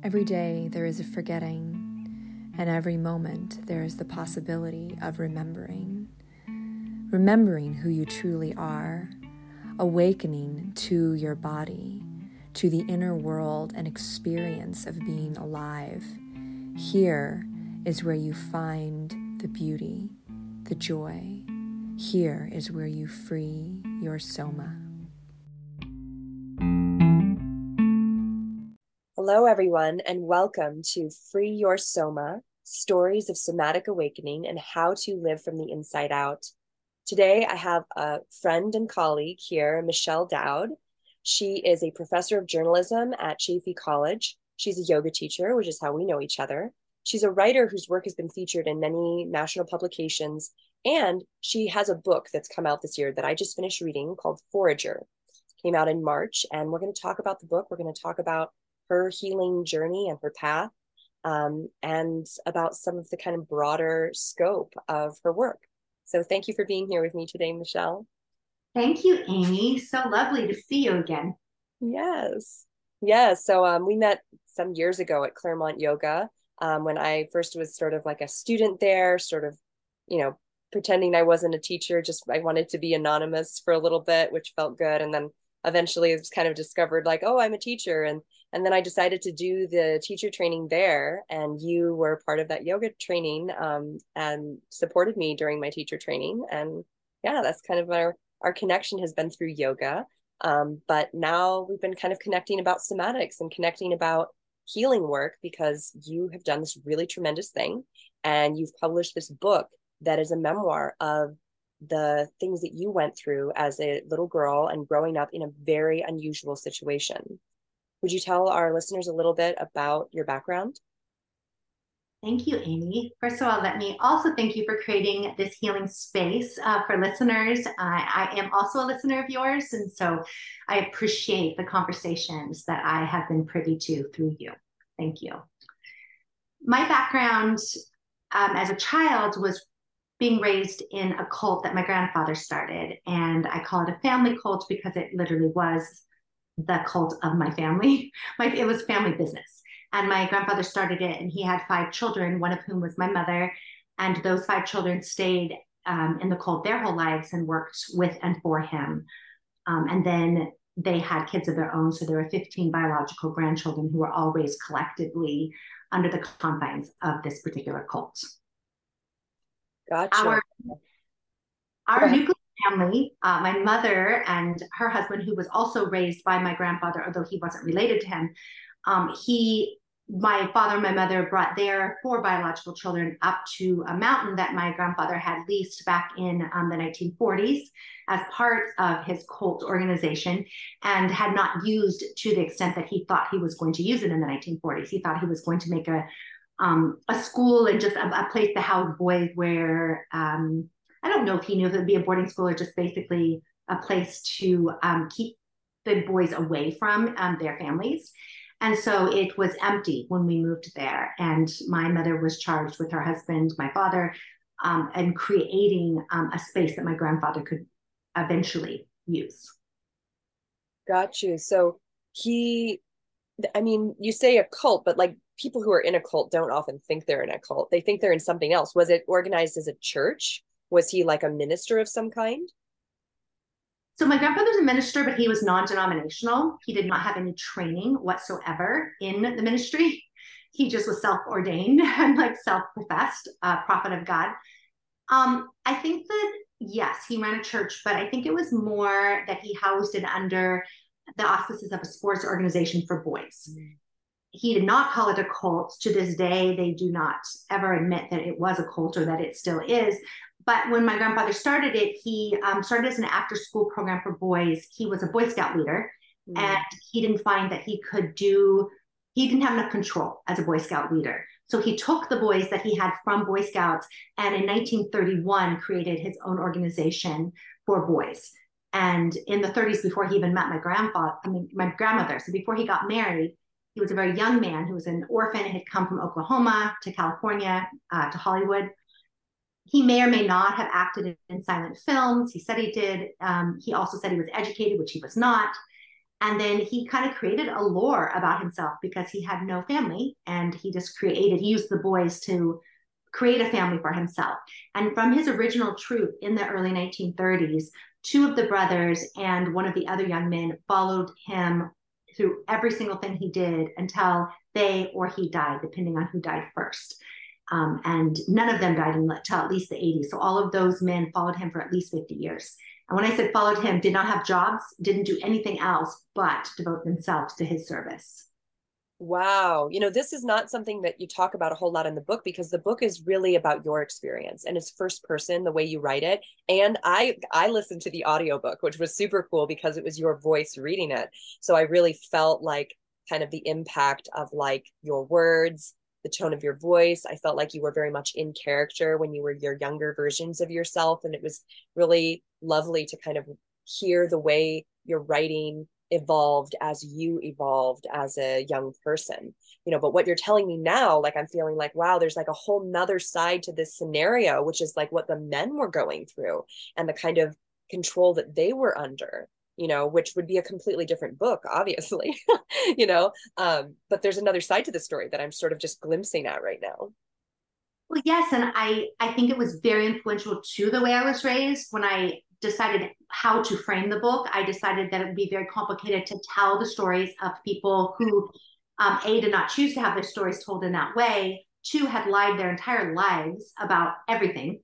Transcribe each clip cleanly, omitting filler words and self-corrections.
Every day there is a forgetting, and every moment there is the possibility of remembering. Remembering who you truly are, awakening to your body, to the inner world and experience of being alive. Here is where you find the beauty, the joy. Here is where you free your soma. Hello, everyone, and welcome to Free Your Soma, Stories of Somatic Awakening and How to Live from the Inside Out. Today, I have a friend and colleague here, Michelle Dowd. She is a professor of journalism at Chaffey College. She's a yoga teacher, which is how we know each other. She's a writer whose work has been featured in many national publications, and she has a book that's come out this year that I just finished reading called Forager. It came out in March, and we're going to talk about the book. We're going to talk about her healing journey and her path, and about some of the kind of broader scope of her work. So thank you for being here with me today, Michelle. Thank you, Amy. So lovely to see you again. Yes. Yes. So we met some years ago at Claremont Yoga, when I first was sort of like a student there, sort of, pretending I wasn't a teacher, just I wanted to be anonymous for a little bit, which felt good. And then eventually it was kind of discovered like, oh, I'm a teacher. And then I decided to do the teacher training there, and you were part of that yoga training, and supported me during my teacher training. And yeah, that's kind of our connection has been through yoga. But now we've been kind of connecting about somatics and connecting about healing work, because you have done this really tremendous thing, and you've published this book that is a memoir of the things that you went through as a little girl and growing up in a very unusual situation. Would you tell our listeners a little bit about your background? Thank you, Amy. First of all, let me also thank you for creating this healing space for listeners. I am also a listener of yours, and so I appreciate the conversations that I have been privy to through you. Thank you. My background as a child was being raised in a cult that my grandfather started, and I call it a family cult because it literally was the cult of my family. It was family business. And my grandfather started it, and he had 5 children, one of whom was my mother. And those 5 children stayed in the cult their whole lives and worked with and for him. And then they had kids of their own. So there were 15 biological grandchildren who were all raised collectively under the confines of this particular cult. Gotcha. Our nuclear family, my mother and her husband, who was also raised by my grandfather, although he wasn't related to him, my father and my mother brought their 4 biological children up to a mountain that my grandfather had leased back in the 1940s as part of his cult organization, and had not used to the extent that he thought he was going to use it in the 1940s. He thought he was going to make a school and just a place to house boys where, I don't know if he knew if it would be a boarding school or just basically a place to keep the boys away from their families. And so it was empty when we moved there. And my mother was charged with her husband, my father, and creating a space that my grandfather could eventually use. Got you. So you say a cult, but like people who are in a cult don't often think they're in a cult. They think they're in something else. Was it organized as a church? Was he like a minister of some kind? So my grandfather's a minister, but he was non-denominational. He did not have any training whatsoever in the ministry. He just was self-ordained and like self-professed prophet of God. I think that, yes, he ran a church, but I think it was more that he housed it under the auspices of a sports organization for boys. He did not call it a cult. To this day, they do not ever admit that it was a cult or that it still is. But when my grandfather started it, he started as an after-school program for boys. He was a Boy Scout leader, and he didn't find that he didn't have enough control as a Boy Scout leader. So he took the boys that he had from Boy Scouts, and in 1931 created his own organization for boys. And in the 30s, before he even met my grandmother, so before he got married, he was a very young man who was an orphan and had come from Oklahoma to California, to Hollywood. He may or may not have acted in silent films. He said he did. He also said he was educated, which he was not. And then he kind of created a lore about himself because he had no family, and he used the boys to create a family for himself. And from his original truth in the early 1930s, two of the brothers and one of the other young men followed him through every single thing he did until they or he died, depending on who died first. And none of them died until at least the 80s. So all of those men followed him for at least 50 years. And when I said followed him, did not have jobs, didn't do anything else but devote themselves to his service. Wow. This is not something that you talk about a whole lot in the book, because the book is really about your experience, and it's first person, the way you write it. And I listened to the audiobook, which was super cool because it was your voice reading it. So I really felt like kind of the impact of like your words, the tone of your voice. I felt like you were very much in character when you were your younger versions of yourself. And it was really lovely to kind of hear the way your writing evolved as you evolved as a young person. But what you're telling me now, like, I'm feeling like, wow, there's like a whole nother side to this scenario, which is like what the men were going through and the kind of control that they were under, which would be a completely different book, obviously. But there's another side to the story that I'm sort of just glimpsing at right now. Well, yes, and I think it was very influential to the way I was raised. When I decided how to frame the book, I decided that it would be very complicated to tell the stories of people who, A, did not choose to have their stories told in that way, two, had lied their entire lives about everything.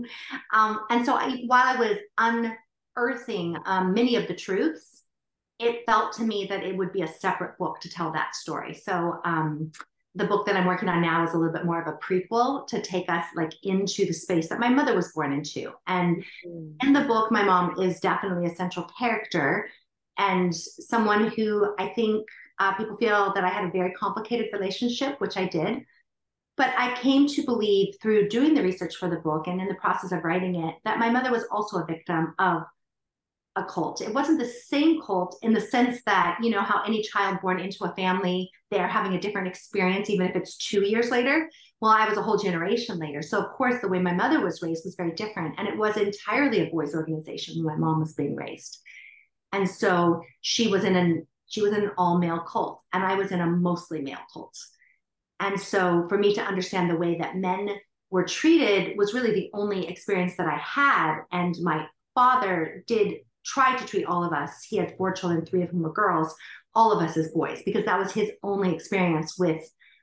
And so while I was unearthing many of the truths, it felt to me that it would be a separate book to tell that story. So the book that I'm working on now is a little bit more of a prequel to take us like into the space that my mother was born into. And in the book, my mom is definitely a central character, and someone who I think people feel that I had a very complicated relationship, which I did. But I came to believe through doing the research for the book and in the process of writing it that my mother was also a victim of a cult. It wasn't the same cult in the sense that, how any child born into a family, they're having a different experience, even if it's 2 years later. Well, I was a whole generation later. So of course, the way my mother was raised was very different. And it was entirely a boys' organization when my mom was being raised. And so she was in an all-male cult, and I was in a mostly male cult. And so for me to understand the way that men were treated was really the only experience that I had. And my father did try to treat all of us. He had 4 children, 3 of whom were girls, all of us as boys, because that was his only experience with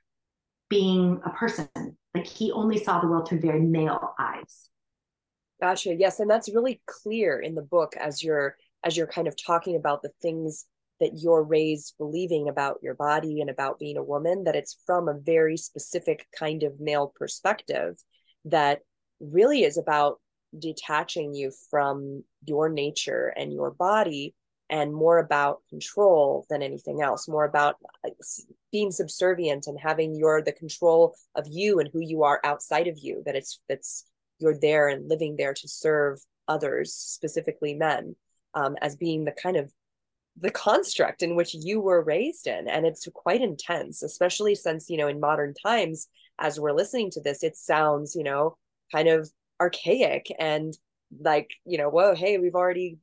being a person. Like, he only saw the world through very male eyes. Gotcha. Yes. And that's really clear in the book as you're kind of talking about the things that you're raised believing about your body and about being a woman, that it's from a very specific kind of male perspective that really is about detaching you from your nature and your body, and more about control than anything else, more about being subservient and having the control of you and who you are outside of you, that's you're there and living there to serve others, specifically men, as being the kind of the construct in which you were raised in. And it's quite intense, especially since, in modern times, as we're listening to this, it sounds, kind of archaic and like, whoa, hey, we've already,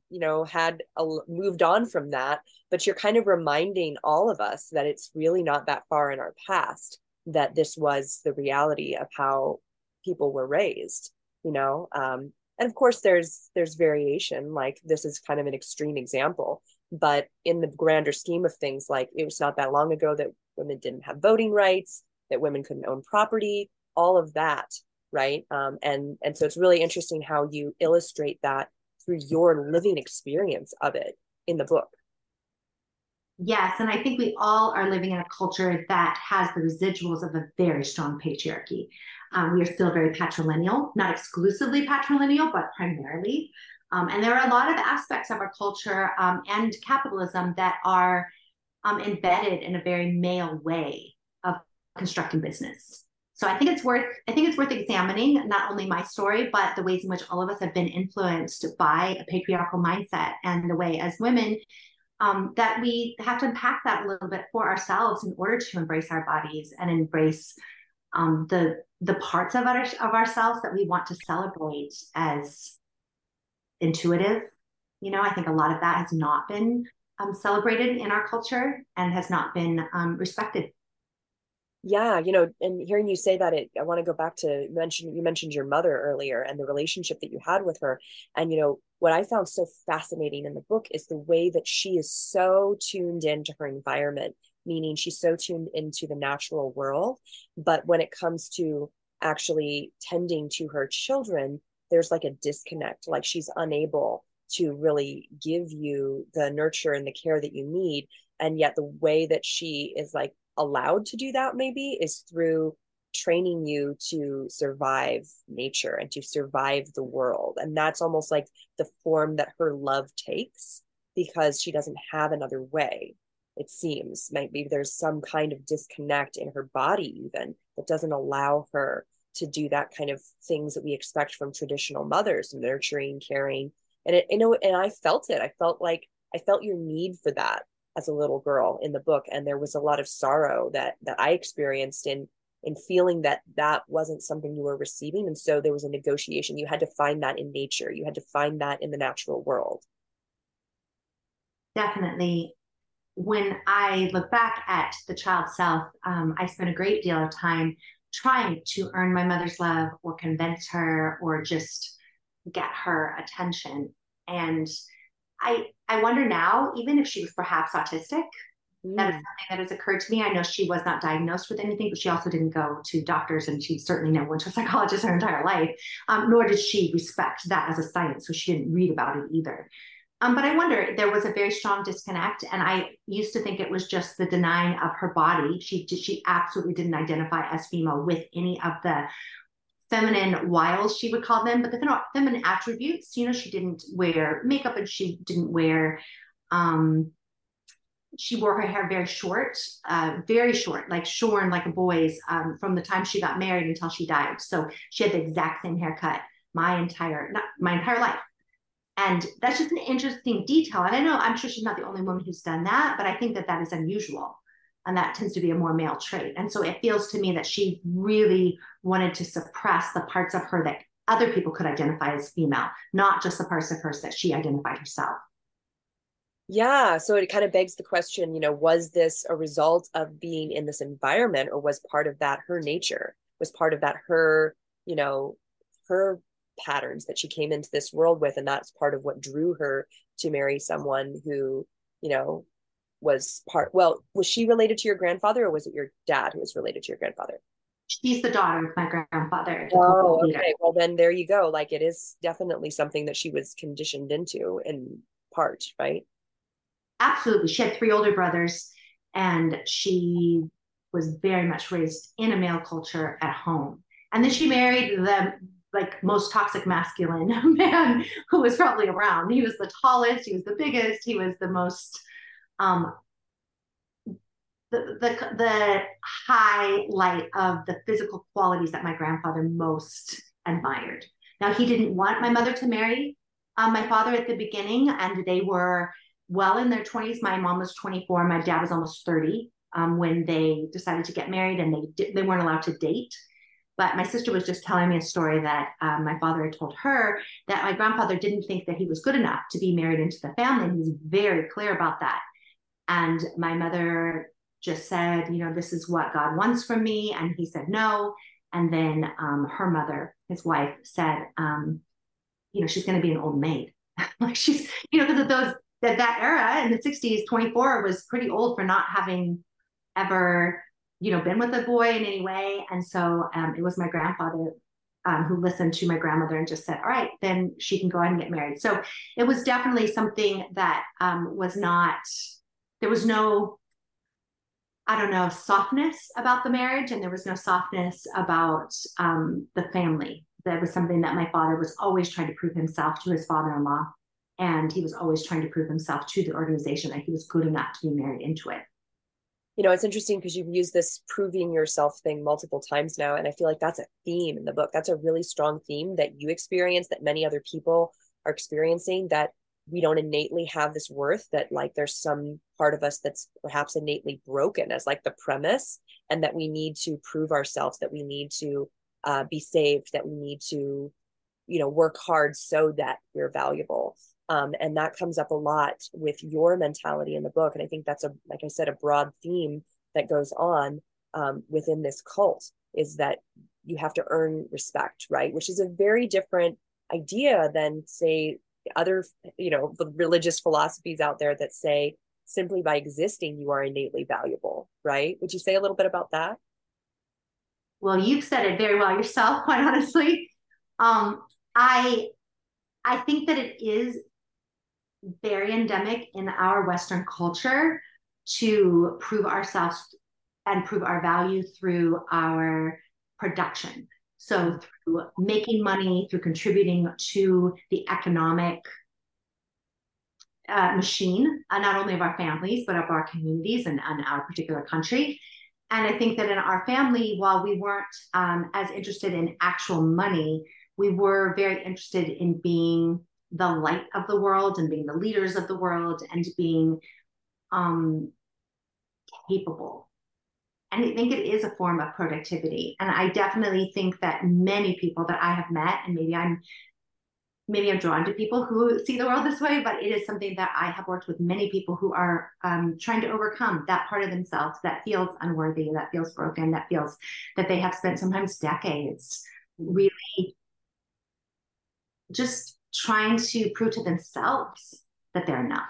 moved on from that. But you're kind of reminding all of us that it's really not that far in our past that this was the reality of how people were raised, and of course there's variation. Like, this is kind of an extreme example, but in the grander scheme of things, like, it was not that long ago that women didn't have voting rights, that women couldn't own property, all of that, right? And so it's really interesting how you illustrate that through your living experience of it in the book. Yes, and I think we all are living in a culture that has the residuals of a very strong patriarchy. We are still very patrilineal, not exclusively patrilineal, but primarily. And there are a lot of aspects of our culture and capitalism that are embedded in a very male way of constructing business. So I think it's worth examining not only my story, but the ways in which all of us have been influenced by a patriarchal mindset, and the way as women that we have to unpack that a little bit for ourselves in order to embrace our bodies and embrace the parts of ourselves that we want to celebrate as intuitive. I think a lot of that has not been celebrated in our culture and has not been respected. Yeah, and hearing you say that, I want to go back to you mentioned your mother earlier and the relationship that you had with her. And what I found so fascinating in the book is the way that she is so tuned into her environment, meaning she's so tuned into the natural world. But when it comes to actually tending to her children, there's like a disconnect, like she's unable to really give you the nurture and the care that you need. And yet the way that she is like allowed to do that maybe is through training you to survive nature and to survive the world. And that's almost like the form that her love takes, because she doesn't have another way. It seems maybe there's some kind of disconnect in her body even that doesn't allow her to do that kind of things that we expect from traditional mothers, nurturing, caring. And and I felt it. I felt your need for that as a little girl in the book. And there was a lot of sorrow that I experienced in feeling that that wasn't something you were receiving. And so there was a negotiation. You had to find that in nature. You had to find that in the natural world. Definitely. When I look back at the child self, I spent a great deal of time trying to earn my mother's love or convince her or just get her attention. And I wonder now, even if she was perhaps autistic, that is something that has occurred to me. I know she was not diagnosed with anything, but she also didn't go to doctors, and she certainly never went to a psychologist her entire life, nor did she respect that as a science. So she didn't read about it either. But I wonder, there was a very strong disconnect, and I used to think it was just the denying of her body. She absolutely didn't identify as female with any of the feminine wiles, she would call them, but the feminine attributes. She didn't wear makeup, and she didn't wear. She wore her hair very short, like shorn like a boy's, from the time she got married until she died. So she had the exact same haircut my entire life. And that's just an interesting detail. And I'm sure she's not the only woman who's done that, but I think that is unusual. And that tends to be a more male trait. And so it feels to me that she really wanted to suppress the parts of her that other people could identify as female, not just the parts of hers that she identified herself. Yeah. So it kind of begs the question, was this a result of being in this environment, or was part of that her nature? Was part of that her, her patterns that she came into this world with? And that's part of what drew her to marry someone who, was she related to your grandfather, or was it your dad who was related to your grandfather? She's the daughter of my grandfather. Oh, okay. Well, then there you go. Like, it is definitely something that she was conditioned into in part, right? Absolutely. She had 3 older brothers, and she was very much raised in a male culture at home. And then she married the most toxic masculine man who was probably around. He was the tallest, he was the biggest, he was the most the highlight of the physical qualities that my grandfather most admired. Now, he didn't want my mother to marry my father at the beginning, and they were well in their 20s. My mom was 24, my dad was almost 30 when they decided to get married, and they weren't allowed to date. But my sister was just telling me a story that my father had told her, that my grandfather didn't think that he was good enough to be married into the family. And he was very clear about that. And my mother just said, this is what God wants from me. And he said no. And then her mother, his wife, said, she's going to be an old maid. Like, she's, because of that era in the 60s, 24 was pretty old for not having ever been with a boy in any way. And so it was my grandfather who listened to my grandmother and just said, all right, then she can go ahead and get married. So it was definitely something that was not, there was no, softness about the marriage, and there was no softness about the family. That was something that my father was always trying to prove himself to his father-in-law. And he was always trying to prove himself to the organization that he was good enough to be married into it. It's interesting because you've used this proving yourself thing multiple times now. And I feel like that's a theme in the book. That's a really strong theme that you experience, that many other people are experiencing, that we don't innately have this worth, that like there's some part of us that's perhaps innately broken as like the premise, and that we need to prove ourselves, that we need to be saved, that we need to, work hard so that we're valuable. And that comes up a lot with your mentality in the book. And I think that's like I said, a broad theme that goes on within this cult, is that you have to earn respect, right? Which is a very different idea than, say, other, the religious philosophies out there that say simply by existing, you are innately valuable, right? Would you say a little bit about that? Well, you've said it very well yourself, quite honestly. I I think that it is very endemic in our Western culture to prove ourselves and prove our value through our production. So through making money, through contributing to the economic machine, not only of our families, but of our communities and our particular country. And I think that in our family, while we weren't as interested in actual money, we were very interested in being the light of the world and being the leaders of the world and being capable. And I think it is a form of productivity. And I definitely think that many people that I have met, and maybe I'm drawn to people who see the world this way, but it is something that I have worked with many people who are trying to overcome that part of themselves that feels unworthy, that feels broken, that feels that they have spent sometimes decades really just trying to prove to themselves that they're enough.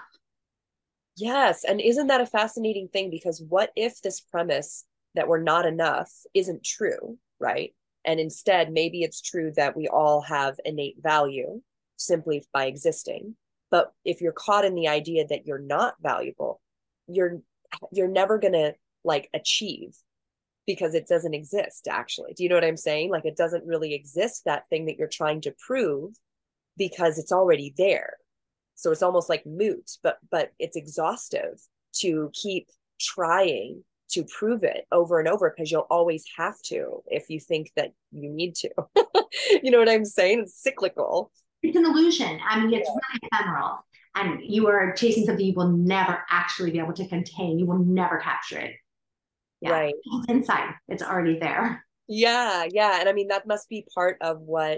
Yes. And isn't that a fascinating thing? Because what if this premise that we're not enough isn't true, right? And instead, maybe it's true that we all have innate value simply by existing. But if you're caught in the idea that you're not valuable, you're never gonna like achieve, because it doesn't exist actually. Do you know what I'm saying? Like, it doesn't really exist, that thing that you're trying to prove, because it's already there. So it's almost like moot, but it's exhaustive to keep trying to prove it over and over, because you'll always have to if you think that you need to. You know what I'm saying? It's cyclical. It's an illusion. I mean, it's really ephemeral. And you are chasing something you will never actually be able to contain. You will never capture it. Yeah. Right. It's inside. It's already there. Yeah. Yeah. And I mean, that must be part of what,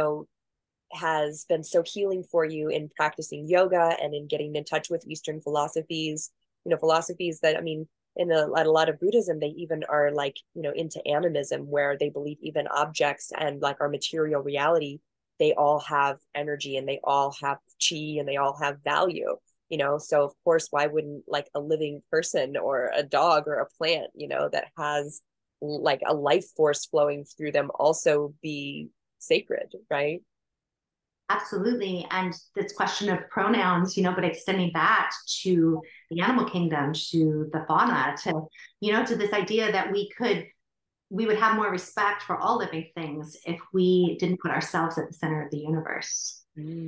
has been so healing for you in practicing yoga and in getting in touch with Eastern philosophies, philosophies that, I mean, in a lot of Buddhism, they even are like, into animism, where they believe even objects and like our material reality, they all have energy and they all have chi and they all have value, so of course, why wouldn't like a living person or a dog or a plant, that has like a life force flowing through them also be sacred, right? Absolutely. And this question of pronouns, but extending that to the animal kingdom, to the fauna, to this idea that we would have more respect for all living things if we didn't put ourselves at the center of the universe.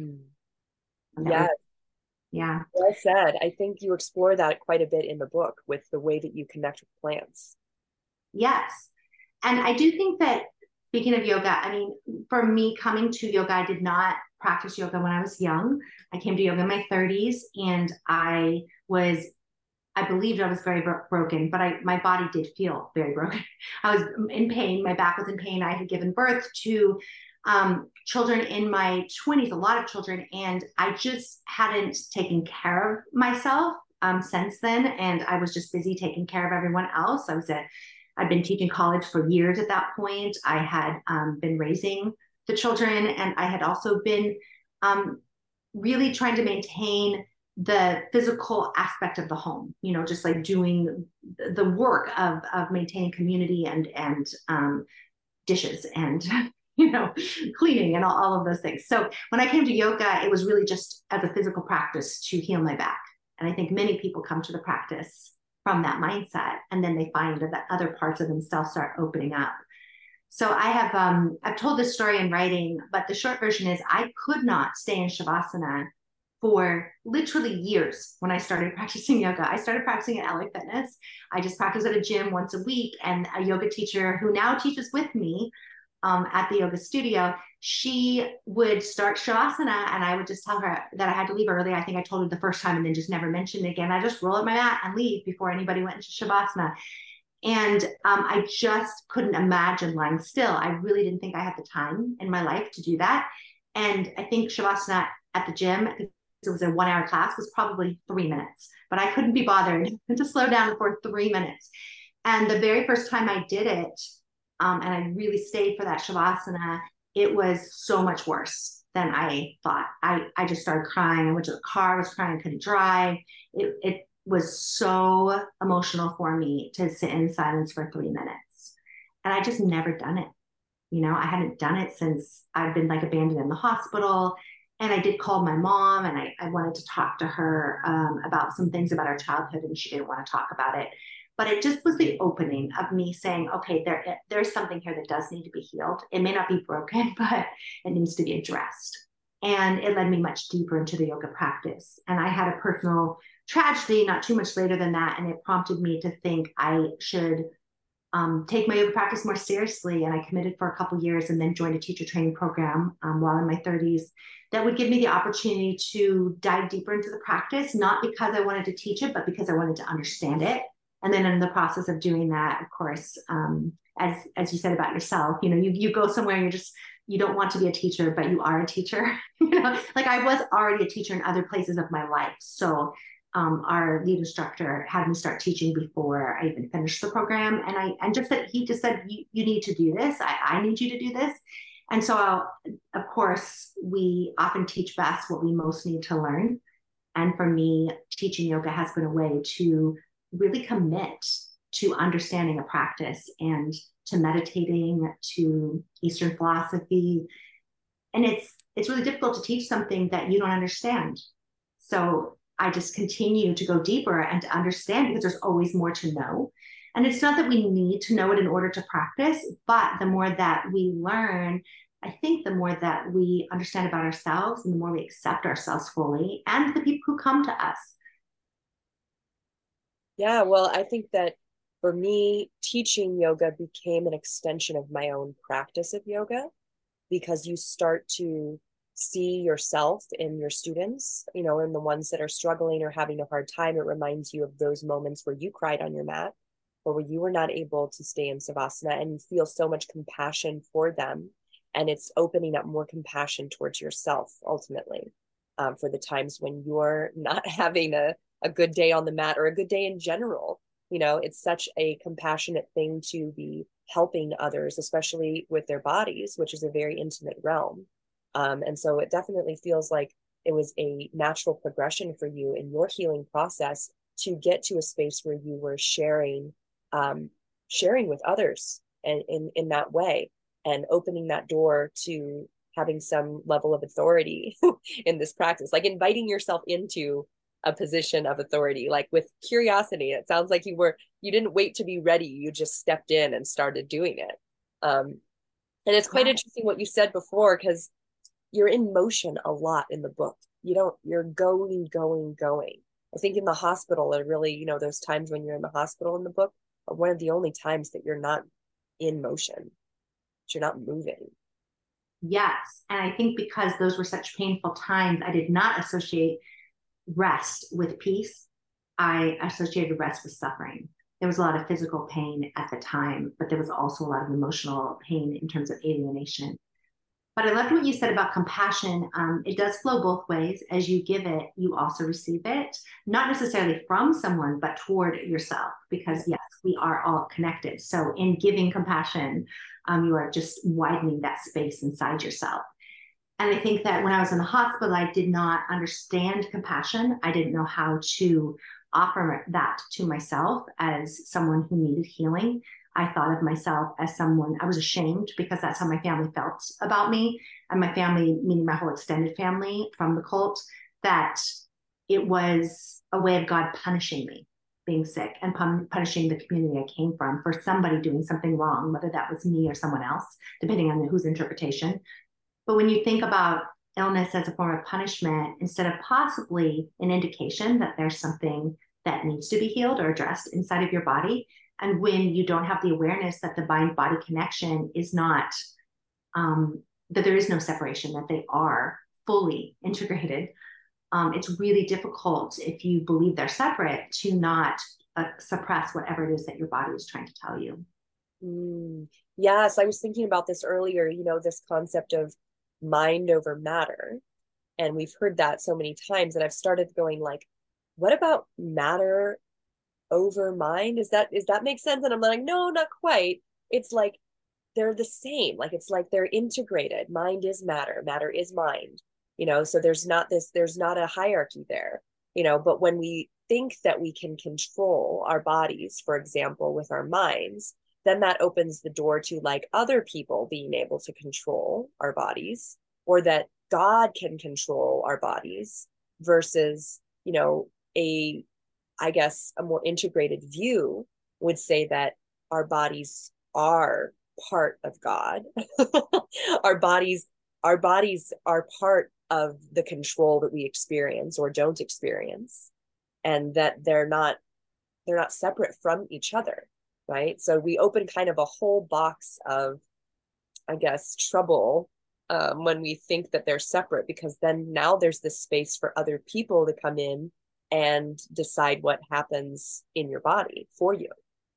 Yeah. Yeah. Well said. I think you explore that quite a bit in the book with the way that you connect with plants. Yes. And I do think that, speaking of yoga, I mean, for me, coming to yoga, I did not practice yoga when I was young. I came to yoga in my 30s, and I believed I was very broken, but my body did feel very broken. I was in pain. My back was in pain. I had given birth to children in my 20s, a lot of children, and I just hadn't taken care of myself since then. And I was just busy taking care of everyone else. I'd been teaching college for years at that point. I had been raising the children, and I had also been really trying to maintain the physical aspect of the home, just like doing the work of maintaining community and dishes and, cleaning and all of those things. So when I came to yoga, it was really just as a physical practice to heal my back. And I think many people come to the practice from that mindset, and then they find that other parts of themselves start opening up. So I've told this story in writing, but the short version is I could not stay in Shavasana for literally years when I started practicing yoga. I started practicing at LA Fitness. I just practiced at a gym once a week, and a yoga teacher who now teaches with me at the yoga studio, she would start Shavasana, and I would just tell her that I had to leave early. I think I told her the first time and then just never mentioned it again. I just roll up my mat and leave before anybody went into Shavasana. And I just couldn't imagine lying still. I really didn't think I had the time in my life to do that. And I think Shavasana at the gym it was a 1 hour class, was probably 3 minutes, but I couldn't be bothered to slow down for 3 minutes. And the very first time I did it, and I really stayed for that Shavasana, it was so much worse than I thought. I just started crying. I went to the car, I was crying, I couldn't drive. It was so emotional for me to sit in silence for 3 minutes. And I just never done it. You know, I hadn't done it since I'd been like abandoned in the hospital. And I did call my mom, and I wanted to talk to her about some things about our childhood, and she didn't want to talk about it. But it just was the opening of me saying, okay, there's something here that does need to be healed. It may not be broken, but it needs to be addressed. And it led me much deeper into the yoga practice. And I had a personal tragedy not too much later than that. And it prompted me to think I should take my yoga practice more seriously. And I committed for a couple of years and then joined a teacher training program while in my 30s that would give me the opportunity to dive deeper into the practice, not because I wanted to teach it, but because I wanted to understand it. And then in the process of doing that, of course, as you said about yourself, you know, you go somewhere and you don't want to be a teacher, but you are a teacher. You know, like I was already a teacher in other places of my life. So our lead instructor had me start teaching before I even finished the program. And he just said, you need to do this. I need you to do this. And so, of course, we often teach best what we most need to learn. And for me, teaching yoga has been a way to really commit to understanding a practice and to meditating, to Eastern philosophy. And it's really difficult to teach something that you don't understand. So I just continue to go deeper and to understand, because there's always more to know. And it's not that we need to know it in order to practice, but the more that we learn, I think the more that we understand about ourselves and the more we accept ourselves fully and the people who come to us. Yeah, well, I think that for me, teaching yoga became an extension of my own practice of yoga, because you start to see yourself in your students, you know, in the ones that are struggling or having a hard time. It reminds you of those moments where you cried on your mat or where you were not able to stay in Savasana, and you feel so much compassion for them. And it's opening up more compassion towards yourself ultimately, for the times when you're not having a good day on the mat or a good day in general. You know, it's such a compassionate thing to be helping others, especially with their bodies, which is a very intimate realm. And so it definitely feels like it was a natural progression for you in your healing process to get to a space where you were sharing with others, and in that way, and opening that door to having some level of authority in this practice, like inviting yourself into a position of authority, like with curiosity. It sounds like you didn't wait to be ready. You just stepped in and started doing it. And it's quite interesting what you said before, because you're in motion a lot in the book. You're going. I think in the hospital, it really, you know, those times when you're in the hospital in the book are one of the only times that you're not in motion, that you're not moving. Yes. And I think because those were such painful times, I did not associate rest with peace. I associated rest with suffering. There was a lot of physical pain at the time, but there was also a lot of emotional pain in terms of alienation. But I loved what you said about compassion. It does flow both ways. As you give it, you also receive it, not necessarily from someone, but toward yourself, because yes, we are all connected. So in giving compassion, you are just widening that space inside yourself. And I think that when I was in the hospital, I did not understand compassion. I didn't know how to offer that to myself as someone who needed healing. I thought of myself as someone, I was ashamed because that's how my family felt about me. And my family, meaning my whole extended family from the cult, that it was a way of God punishing me, being sick, and punishing the community I came from for somebody doing something wrong, whether that was me or someone else, depending on whose interpretation. But when you think about illness as a form of punishment, instead of possibly an indication that there's something that needs to be healed or addressed inside of your body, and when you don't have the awareness that the mind-body connection is not, that there is no separation, that they are fully integrated, it's really difficult, if you believe they're separate, to not suppress whatever it is that your body is trying to tell you. Yes, I was thinking about this earlier, you know, this concept of mind over matter. And we've heard that so many times, and I've started going like, what about matter over mind? Is that make sense? And I'm like, no, not quite. It's like they're the same. Like it's like they're integrated. Mind is matter, matter is mind. So there's not a hierarchy there. But when we think that we can control our bodies, for example, with our minds, then that opens the door to like other people being able to control our bodies, or that God can control our bodies versus, a I guess a more integrated view would say that our bodies are part of God. our bodies our bodies are part of the control that we experience or don't experience, and that they're not separate from each other, right? So we open kind of a whole box of, I guess, trouble when we think that they're separate, because then now there's this space for other people to come in and decide what happens in your body for you.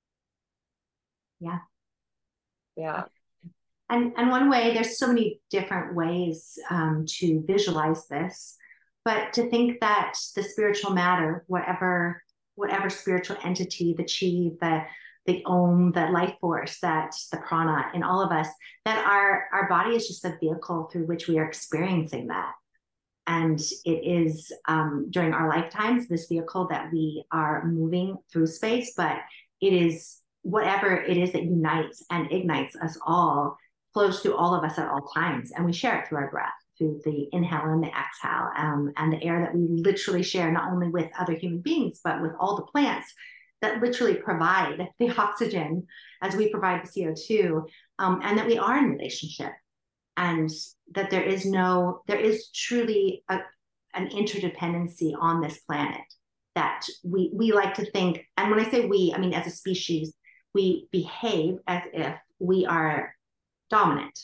Yeah. Yeah. And one way, there's so many different ways to visualize this, but to think that the spiritual matter, whatever spiritual entity, the chi, the om, the life force, that the prana in all of us, that our body is just a vehicle through which we are experiencing that. And it is during our lifetimes, this vehicle that we are moving through space, but it is whatever it is that unites and ignites us all, flows through all of us at all times. And we share it through our breath, through the inhale and the exhale, and the air that we literally share, not only with other human beings, but with all the plants that literally provide the oxygen as we provide the CO2, and that we are in relationship. And that there is truly an interdependency on this planet, that we like to think, and when I say we, I mean as a species, we behave as if we are dominant,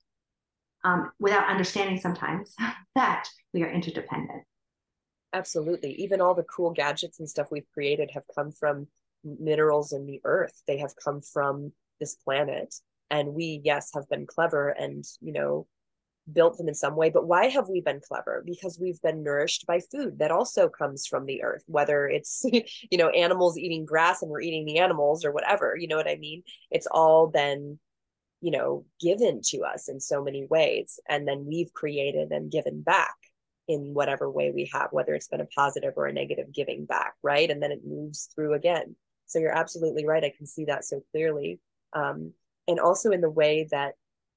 without understanding sometimes that we are interdependent. Absolutely. Even all the cool gadgets and stuff we've created have come from minerals in the earth. They have come from this planet. And we, yes, have been clever and, built them in some way. But why have we been clever? Because we've been nourished by food that also comes from the earth, whether it's, animals eating grass and we're eating the animals or whatever, you know what I mean? It's all been, given to us in so many ways. And then we've created and given back in whatever way we have, whether it's been a positive or a negative giving back, right? And then it moves through again. So you're absolutely right. I can see that so clearly. And also in the way that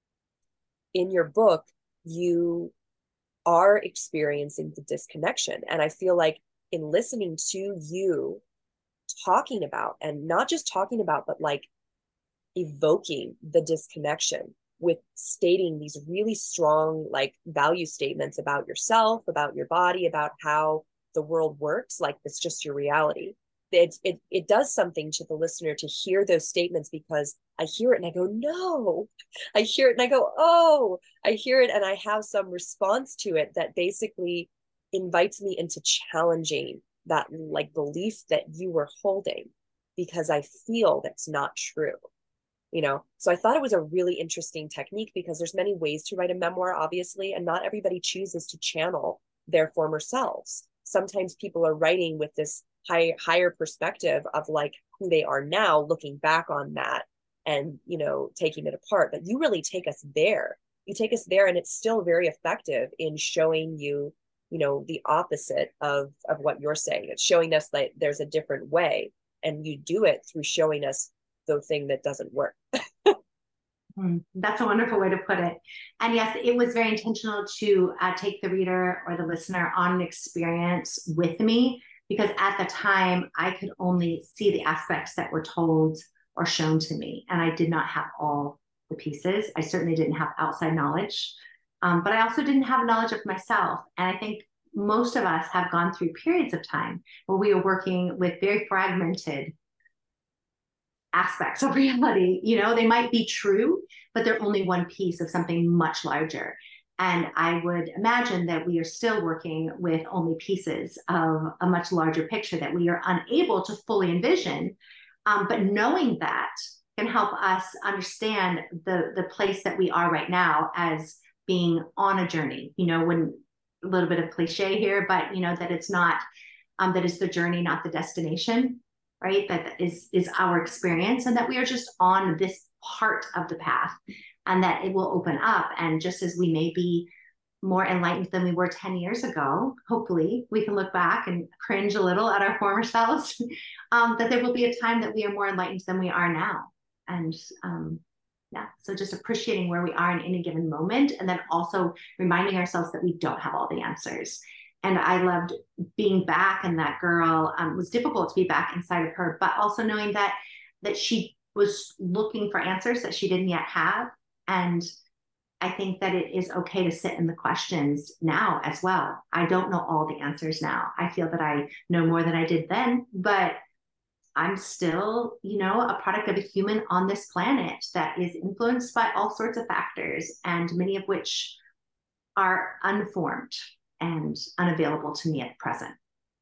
in your book, you are experiencing the disconnection. And I feel like in listening to you talking about, and not just talking about, but like evoking the disconnection with stating these really strong, like value statements about yourself, about your body, about how the world works, like it's just your reality. It does something to the listener to hear those statements, because I hear it and I go, no. I hear it and I go, oh. I hear it and I have some response to it that basically invites me into challenging that like belief that you were holding, because I feel that's not true. So I thought it was a really interesting technique, because there's many ways to write a memoir, obviously, and not everybody chooses to channel their former selves. Sometimes people are writing with this higher perspective of like who they are now, looking back on that and taking it apart. But you really take us there. You take us there, and it's still very effective in showing you the opposite of what you're saying. It's showing us that there's a different way, and you do it through showing us the thing that doesn't work. That's a wonderful way to put it. And yes, it was very intentional to take the reader or the listener on an experience with me, because at the time I could only see the aspects that were told or shown to me, and I did not have all the pieces. I certainly didn't have outside knowledge, but I also didn't have knowledge of myself. And I think most of us have gone through periods of time where we are working with very fragmented aspects of reality. They might be true, but they're only one piece of something much larger. And I would imagine that we are still working with only pieces of a much larger picture that we are unable to fully envision. But knowing that can help us understand the place that we are right now as being on a journey. When a little bit of cliche here, but that it's not, that it's the journey, not the destination, right? That is our experience, and that we are just on this part of the path, and that it will open up. And just as we may be more enlightened than we were 10 years ago, hopefully we can look back and cringe a little at our former selves, that there will be a time that we are more enlightened than we are now. And yeah, so just appreciating where we are in any given moment, and then also reminding ourselves that we don't have all the answers. And I loved being back, and that girl, it was difficult to be back inside of her, but also knowing that she was looking for answers that she didn't yet have. And I think that it is okay to sit in the questions now as well. I don't know all the answers now. I feel that I know more than I did then, but I'm still, a product of a human on this planet that is influenced by all sorts of factors, and many of which are unformed and unavailable to me at present.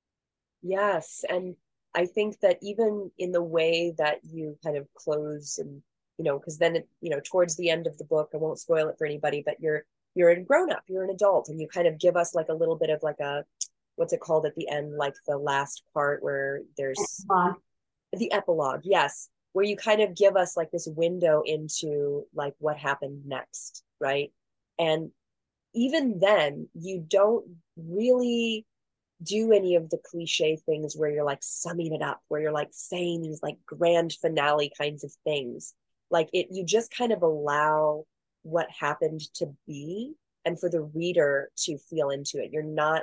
Yes. And I think that even in the way that you kind of close, and, because then, towards the end of the book, I won't spoil it for anybody, but you're a grown up, you're an adult, and you kind of give us like a little bit of like what's it called at the end? Like the last part where there's the epilogue. Yes. Where you kind of give us like this window into like what happened next. Right. And even then you don't really do any of the cliche things where you're like summing it up, where you're like saying these like grand finale kinds of things. Like you just kind of allow what happened to be, and for the reader to feel into it. You're not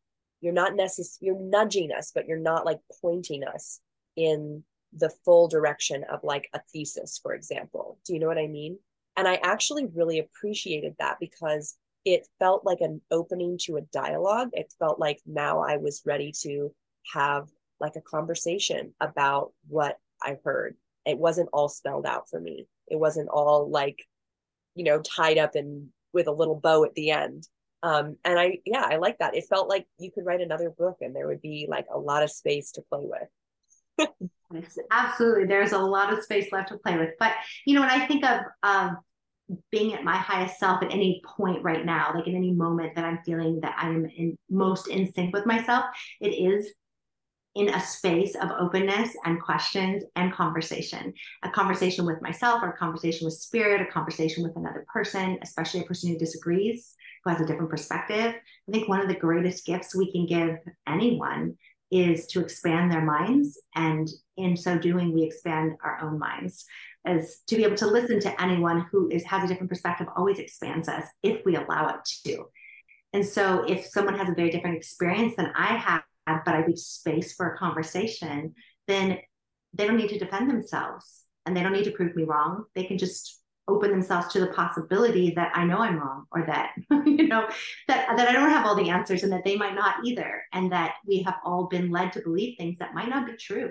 you're nudging us, but you're not like pointing us in the full direction of like a thesis, for example. Do you know what I mean? And I actually really appreciated that, because it felt like an opening to a dialogue. It felt like now I was ready to have like a conversation about what I heard. It wasn't all spelled out for me. It wasn't all like, tied up in with a little bow at the end. And I like that. It felt like you could write another book and there would be like a lot of space to play with. Absolutely. There's a lot of space left to play with. But, when I think of being at my highest self at any point right now, like in any moment that I'm feeling that I'm most in sync with myself, it is in a space of openness and questions and conversation, a conversation with myself, or a conversation with spirit, a conversation with another person, especially a person who disagrees, who has a different perspective. I think one of the greatest gifts we can give anyone is to expand their minds. And in so doing, we expand our own minds. As to be able to listen to anyone who has a different perspective always expands us if we allow it to. And so if someone has a very different experience than I have, but I leave space for a conversation, then they don't need to defend themselves, and they don't need to prove me wrong. They can just open themselves to the possibility that I know I'm wrong, or that, that I don't have all the answers, and that they might not either. And that we have all been led to believe things that might not be true.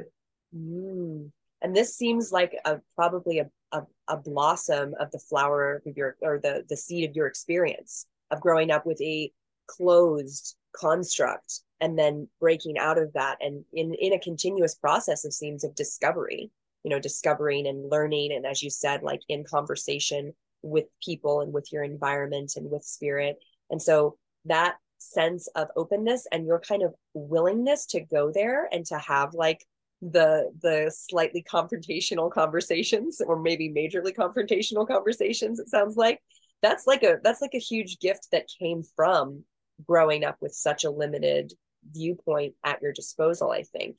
And this seems like probably a blossom of the flower of your, or the seed of your experience of growing up with a closed construct, and then breaking out of that, and in a continuous process, it seems, of discovery, discovering and learning. And as you said, like in conversation with people and with your environment and with spirit. And so that sense of openness and your kind of willingness to go there and to have like the slightly confrontational conversations, or maybe majorly confrontational conversations, it sounds like that's like a huge gift that came from growing up with such a limited viewpoint at your disposal, I think.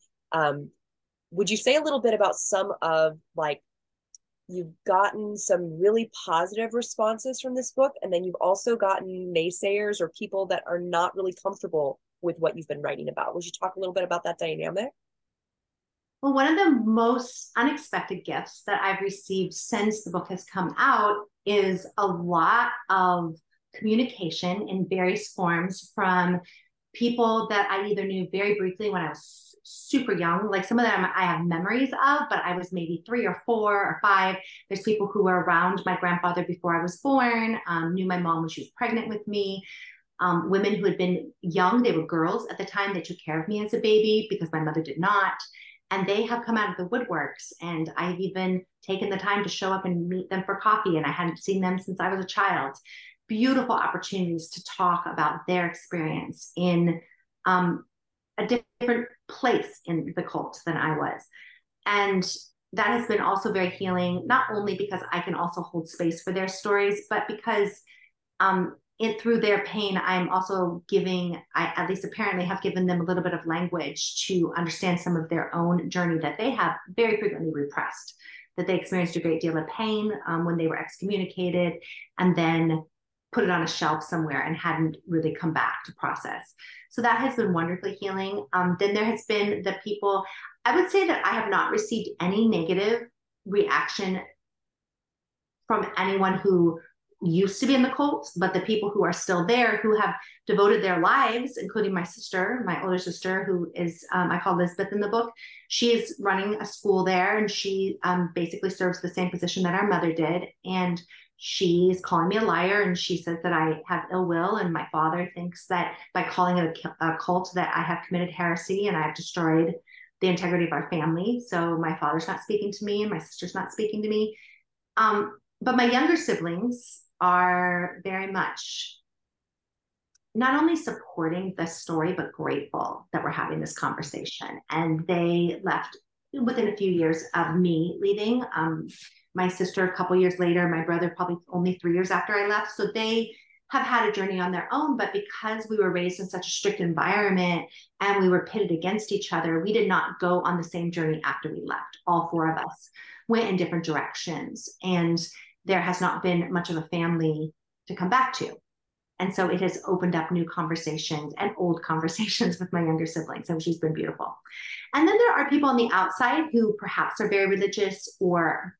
Would you say a little bit about some of, like, you've gotten some really positive responses from this book, and then you've also gotten naysayers or people that are not really comfortable with what you've been writing about? Would you talk a little bit about that dynamic? Well, one of the most unexpected gifts that I've received since the book has come out is a lot of communication in various forms from people that I either knew very briefly when I was super young, like some of them I have memories of, but I was maybe 3 or 4 or 5. There's people who were around my grandfather before I was born, knew my mom when she was pregnant with me. Women who had been young, they were girls at the time, they took care of me as a baby because my mother did not. And they have come out of the woodworks, and I've even taken the time to show up and meet them for coffee, and I hadn't seen them since I was a child. beautiful opportunities to talk about their experience in a different place in the cult than I was. And that has been also very healing, not only because I can also hold space for their stories, but because through their pain, I'm also I at least apparently have given them a little bit of language to understand some of their own journey that they have very frequently repressed, that they experienced a great deal of pain when they were excommunicated and then put it on a shelf somewhere and hadn't really come back to process. So that has been wonderfully healing. Then there has been the people, I would say that I have not received any negative reaction from anyone who used to be in the cult, but the people who are still there, who have devoted their lives, including my sister, my older sister, who is, I call Lisbeth in the book. She is running a school there, and she basically serves the same position that our mother did. And she's calling me a liar, and she says that I have ill will, and my father thinks that by calling it a cult that I have committed heresy and I have destroyed the integrity of our family. So my father's not speaking to me and my sister's not speaking to me. But my younger siblings are very much not only supporting the story, but grateful that we're having this conversation. And they left within a few years of me leaving. My sister, a couple years later, my brother, probably only 3 years after I left. So they have had a journey on their own, but because we were raised in such a strict environment and we were pitted against each other, we did not go on the same journey after we left. All four of us went in different directions. And there has not been much of a family to come back to. And so it has opened up new conversations and old conversations with my younger siblings, which has been beautiful. And then there are people on the outside who perhaps are very religious or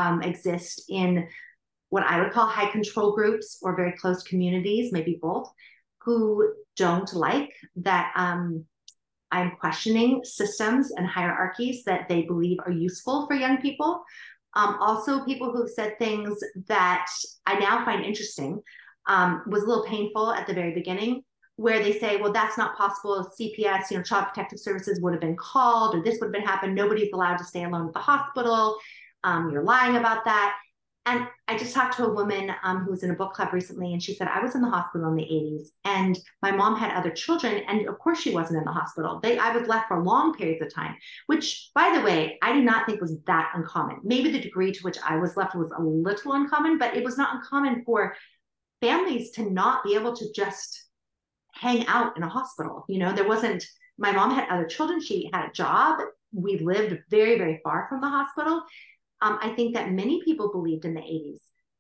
exist in what I would call high control groups or very close communities, maybe both, who don't like that I'm questioning systems and hierarchies that they believe are useful for young people. Also, people who've said things that I now find interesting, was a little painful at the very beginning, where they say, well, that's not possible. CPS, Child Protective Services would have been called, or this would have been happened. Nobody's allowed to stay alone at the hospital. You're lying about that. And I just talked to a woman who was in a book club recently, and she said, I was in the hospital in the 80s, and my mom had other children, and of course she wasn't in the hospital. I was left for long periods of time, which, by the way, I do not think was that uncommon. Maybe the degree to which I was left was a little uncommon, but it was not uncommon for families to not be able to just hang out in a hospital. There wasn't, my mom had other children. She had a job. We lived very, very far from the hospital. I think that many people believed in the 80s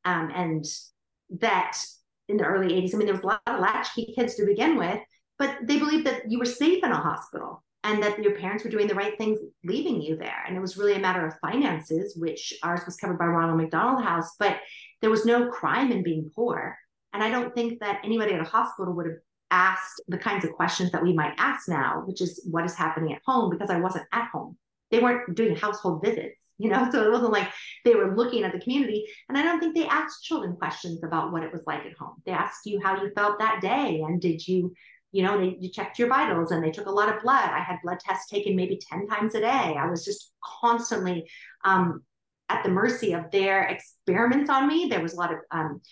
and that in the early 80s, there was a lot of latchkey kids to begin with, but they believed that you were safe in a hospital and that your parents were doing the right things leaving you there. And it was really a matter of finances, which ours was covered by Ronald McDonald House, but there was no crime in being poor. And I don't think that anybody at a hospital would have asked the kinds of questions that we might ask now, which is what is happening at home, because I wasn't at home. They weren't doing household visits. So it wasn't like they were looking at the community. And I don't think they asked children questions about what it was like at home. They asked you how you felt that day. And did you, you checked your vitals, and they took a lot of blood. I had blood tests taken maybe 10 times a day. I was just constantly at the mercy of their experiments on me. There was a lot of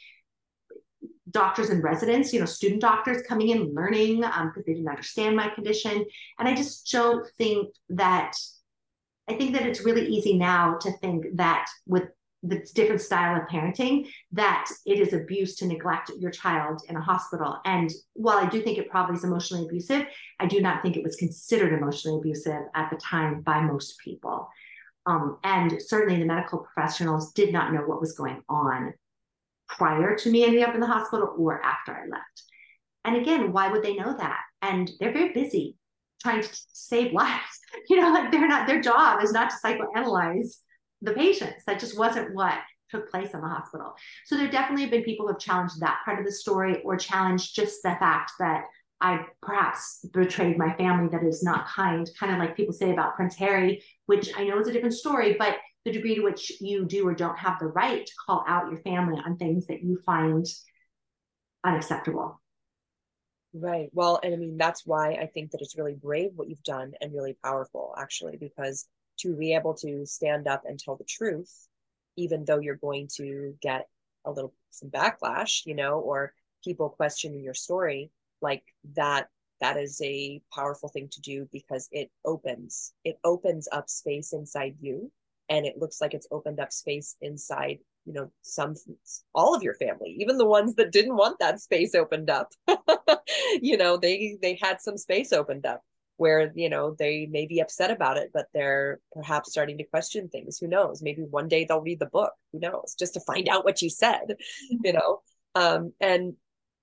doctors and residents, student doctors coming in, learning because they didn't understand my condition. And I just don't think that, I think that it's really easy now to think that with the different style of parenting, that it is abuse to neglect your child in a hospital. And while I do think it probably is emotionally abusive, I do not think it was considered emotionally abusive at the time by most people. And certainly the medical professionals did not know what was going on prior to me ending up in the hospital or after I left. And again, why would they know that? And they're very busy trying to save lives. Their job is not to psychoanalyze the patients. That just wasn't what took place in the hospital. So there definitely have been people who have challenged that part of the story, or challenged just the fact that I perhaps betrayed my family. That is not kind of like people say about Prince Harry, which I know is a different story, but the degree to which you do or don't have the right to call out your family on things that you find unacceptable. Right. Well, and that's why I think that it's really brave what you've done, and really powerful, actually, because to be able to stand up and tell the truth, even though you're going to get some backlash, or people questioning your story, like that is a powerful thing to do, because it opens up space inside you, and it looks like it's opened up space inside, some all of your family, even the ones that didn't want that space opened up. They had some space opened up where they may be upset about it, but they're perhaps starting to question things. Who knows? Maybe one day they'll read the book. Who knows? Just to find out what you said. And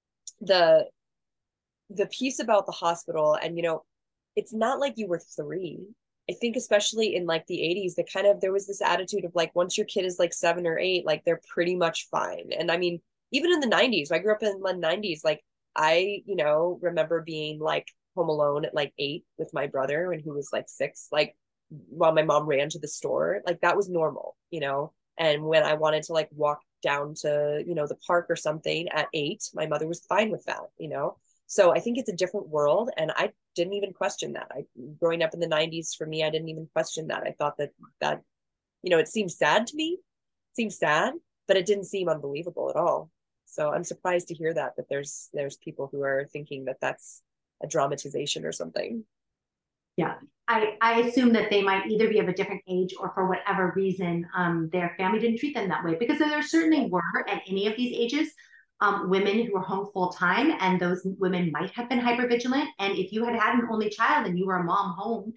the piece about the hospital, and it's not like you were 3. I think especially in like the 80s, there was this attitude of like, once your kid is like 7 or 8, like they're pretty much fine. And I mean, even in the 90s, I grew up in the 90s, like I remember being like home alone at like 8 with my brother when he was like 6, like while my mom ran to the store. Like that was normal. And when I wanted to like walk down to the park or something at 8, my mother was fine with that. So I think it's a different world, and I didn't even question that. Growing up in the 90s, for me, I didn't even question that. I thought that it seemed sad to me. It seemed sad, but it didn't seem unbelievable at all. So I'm surprised to hear that there's people who are thinking that that's a dramatization or something. Yeah. I assume that they might either be of a different age, or for whatever reason, their family didn't treat them that way, because there certainly were at any of these ages, women who were home full time, and those women might have been hypervigilant. And if you had an only child and you were a mom home,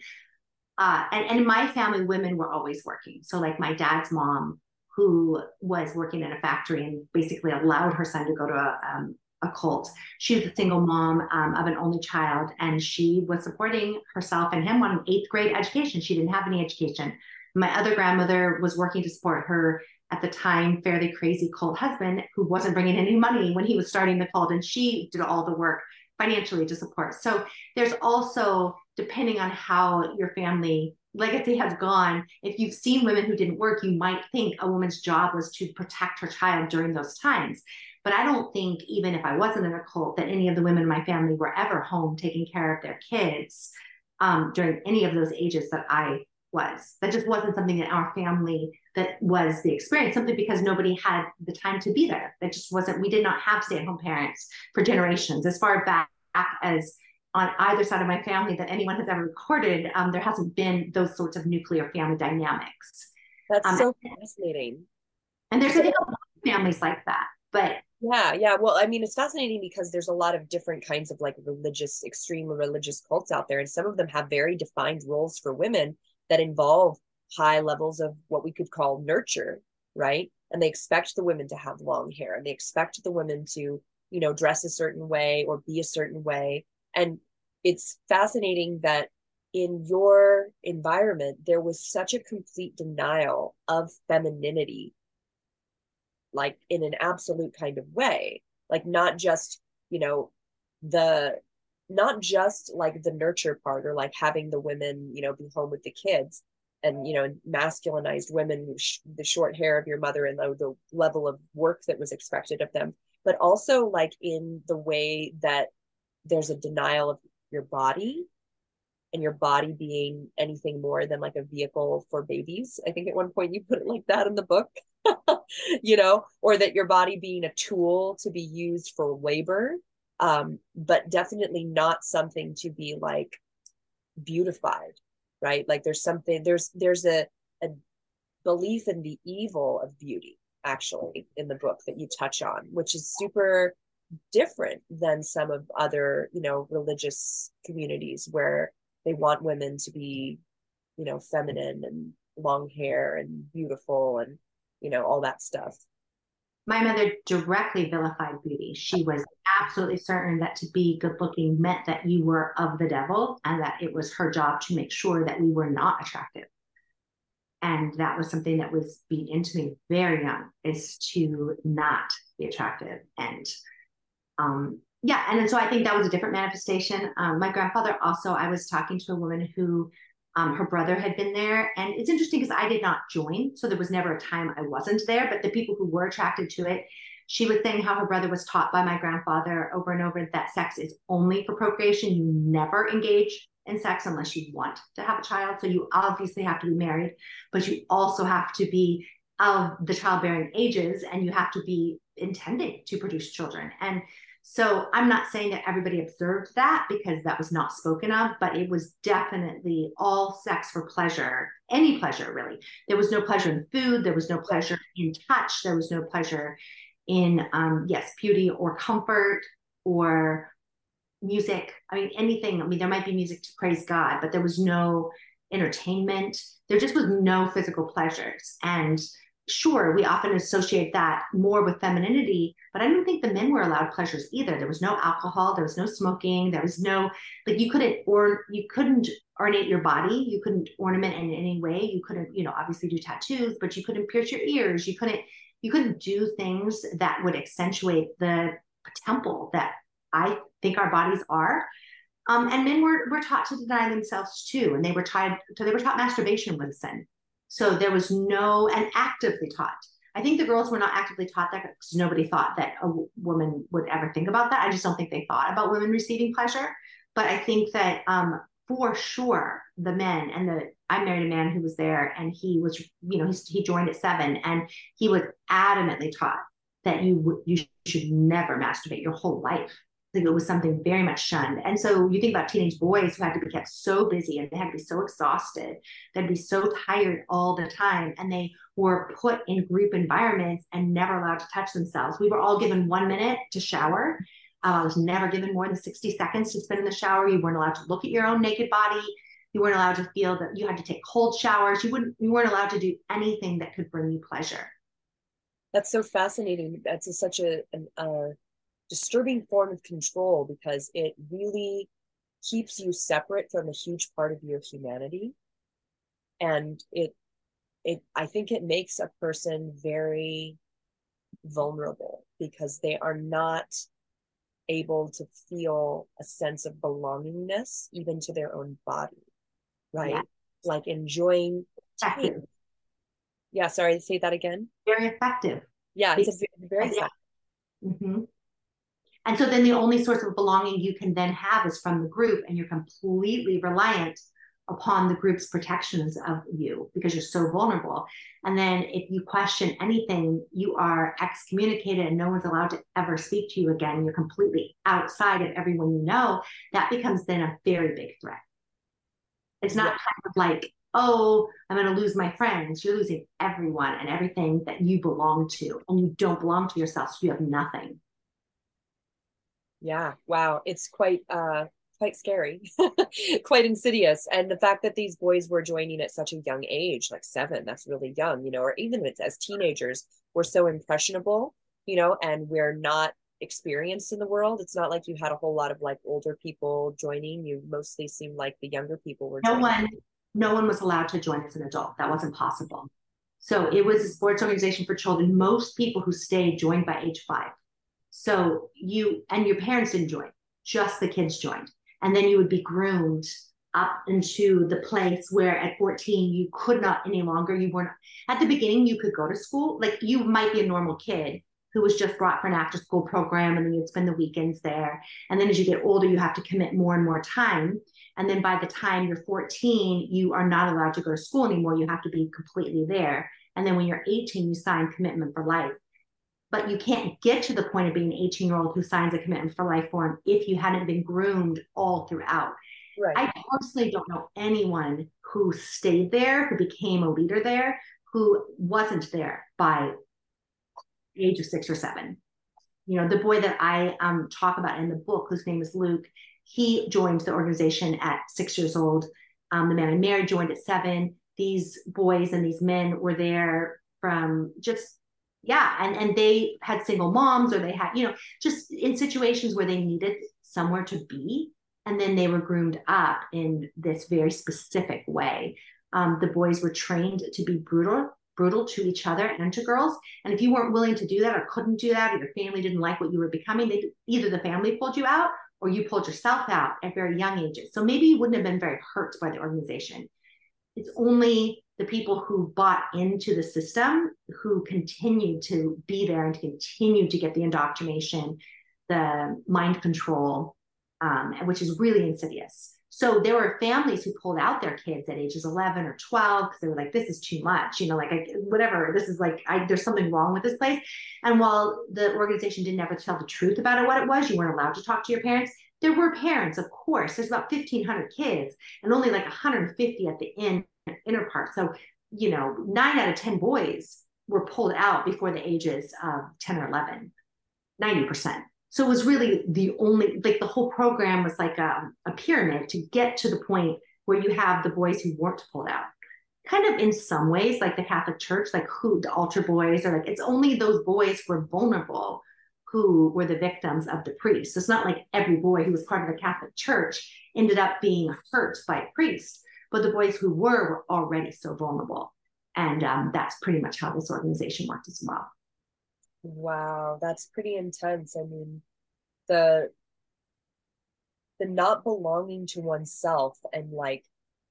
and in my family, women were always working. So like my dad's mom, who was working in a factory and basically allowed her son to go to a cult. She was a single mom of an only child, and she was supporting herself and him on an 8th grade education. She didn't have any education. My other grandmother was working to support her, at the time, fairly crazy cult husband, who wasn't bringing any money when he was starting the cult, and she did all the work financially to support. So there's also, depending on how your family legacy has gone, if you've seen women who didn't work, you might think a woman's job was to protect her child during those times. But I don't think, even if I wasn't in a cult, that any of the women in my family were ever home taking care of their kids during any of those ages that I was. That just wasn't something in our family that was the experience, simply because nobody had the time to be there. That just wasn't, we did not have stay-at-home parents for generations. As far back as on either side of my family that anyone has ever recorded, there hasn't been those sorts of nuclear family dynamics. That's so fascinating. And there's a lot of families like that. But yeah. Well, I mean, it's fascinating because there's a lot of different kinds of like extreme religious cults out there. And some of them have very defined roles for women that involve high levels of what we could call nurture, right? And they expect the women to have long hair, and they expect the women to, dress a certain way or be a certain way. And it's fascinating that in your environment, there was such a complete denial of femininity, like in an absolute kind of way, like not just like the nurture part, or like having the women be home with the kids, and masculinized women, the short hair of your mother, and the level of work that was expected of them, but also like in the way that there's a denial of your body, and your body being anything more than like a vehicle for babies. I think at one point you put it like that in the book. Or that your body being a tool to be used for labor, but definitely not something to be like beautified, right? Like there's a belief in the evil of beauty, actually, in the book that you touch on, which is super different than some of other, religious communities where they want women to be, feminine and long hair and beautiful and, all that stuff. My mother directly vilified beauty. She was absolutely certain that to be good looking meant that you were of the devil, and that it was her job to make sure that we were not attractive. And that was something that was beat into me very young, is to not be attractive. And yeah, and so I think that was a different manifestation. My grandfather also, I was talking to a woman who her brother had been there. And it's interesting because I did not join. So there was never a time I wasn't there. But the people who were attracted to it, she was saying how her brother was taught by my grandfather over and over that sex is only for procreation. You never engage in sex unless you want to have a child. So you obviously have to be married, but you also have to be of the childbearing ages, and you have to be intending to produce children. And so I'm not saying that everybody observed that, because that was not spoken of, but it was definitely all sex for pleasure, any pleasure really. There was no pleasure in food. There was no pleasure in touch. There was no pleasure in, yes, beauty or comfort or music. I mean, anything. I mean, there might be music to praise God, but there was no entertainment. There just was no physical pleasures. And sure, we often associate that more with femininity, but I don't think the men were allowed pleasures either. There was no alcohol, there was no smoking, there was no, like, you couldn't ornate your body, you couldn't ornament in any way, you couldn't, you know, obviously do tattoos, but you couldn't pierce your ears, you couldn't do things that would accentuate the temple that I think our bodies are. And men were taught to deny themselves too, and they were taught masturbation was a sin. So there was no, and actively taught. I think the girls were not actively taught that because nobody thought that a woman would ever think about that. I just don't think they thought about women receiving pleasure. But I think that for sure, the men I married a man who was there, and he was, you know, he joined at 7, and he was adamantly taught that you should never masturbate your whole life. I think it was something very much shunned. And so you think about teenage boys who had to be kept so busy, and they had to be so exhausted, they'd be so tired all the time, and they were put in group environments and never allowed to touch themselves. We were all given 1 minute to shower. I was never given more than 60 seconds to spend in the shower. You weren't allowed to look at your own naked body. You weren't allowed to feel that you had to take cold showers. You weren't allowed to do anything that could bring you pleasure. That's so fascinating. That's such a disturbing form of control, because it really keeps you separate from a huge part of your humanity. And I think it makes a person very vulnerable, because they are not able to feel a sense of belongingness even to their own body, right? Yeah. Like enjoying effective. Yeah, sorry, say that again. Very effective. Yeah, it's very effective. Mm-hmm. And so then the only source of belonging you can then have is from the group, and you're completely reliant upon the group's protections of you because you're so vulnerable. And then if you question anything, you are excommunicated and no one's allowed to ever speak to you again. You're completely outside of everyone you know. That becomes then a very big threat. It's not kind of like, oh, I'm going to lose my friends. You're losing everyone and everything that you belong to, and you don't belong to yourself, so you have nothing. Yeah. Wow. It's quite scary, quite insidious. And the fact that these boys were joining at such a young age, like 7, that's really young, you know, or even as teenagers, we're so impressionable, you know, and we're not experienced in the world. It's not like you had a whole lot of like older people joining. You mostly seemed like the younger people were joining. No one was allowed to join as an adult. That wasn't possible. So it was a sports organization for children. Most people who stayed joined by age 5. So you and your parents didn't join, just the kids joined. And then you would be groomed up into the place where at 14, you could not any longer, you weren't, at the beginning, you could go to school. Like you might be a normal kid who was just brought for an after school program, and then you'd spend the weekends there. And then as you get older, you have to commit more and more time. And then by the time you're 14, you are not allowed to go to school anymore. You have to be completely there. And then when you're 18, you sign commitment for life. But you can't get to the point of being an 18-year-old who signs a commitment for life form if you hadn't been groomed all throughout. Right. I personally don't know anyone who stayed there, who became a leader there, who wasn't there by the age of 6 or 7. You know, the boy that I talk about in the book, whose name is Luke, he joined the organization at 6 years old. The man I married joined at 7. These boys and these men were there from just, and they had single moms, or they had, you know, just in situations where they needed somewhere to be. And then they were groomed up in this very specific way. The boys were trained to be brutal to each other and to girls. And if you weren't willing to do that, or couldn't do that, or your family didn't like what you were becoming, either the family pulled you out or you pulled yourself out at very young ages. So maybe you wouldn't have been very hurt by the organization. It's only the people who bought into the system who continue to be there and to continue to get the indoctrination, the mind control, which is really insidious. So there were families who pulled out their kids at ages 11 or 12 because they were like, this is too much, whatever, this is like, there's something wrong with this place. And while the organization didn't ever tell the truth about it, what it was, you weren't allowed to talk to your parents. There were parents, of course. There's about 1,500 kids and only like 150 at the inner part. So, 9 out of 10 boys were pulled out before the ages of 10 or 11, 90%. So it was really the only, like the whole program was like a pyramid to get to the point where you have the boys who weren't pulled out. Kind of in some ways, like the Catholic Church, like the altar boys, or like it's only those boys who are vulnerable who were the victims of the priest. So it's not like every boy who was part of the Catholic Church ended up being hurt by a priest, but the boys who were already so vulnerable. And that's pretty much how this organization worked as well. Wow, that's pretty intense. I mean, the not belonging to oneself, and like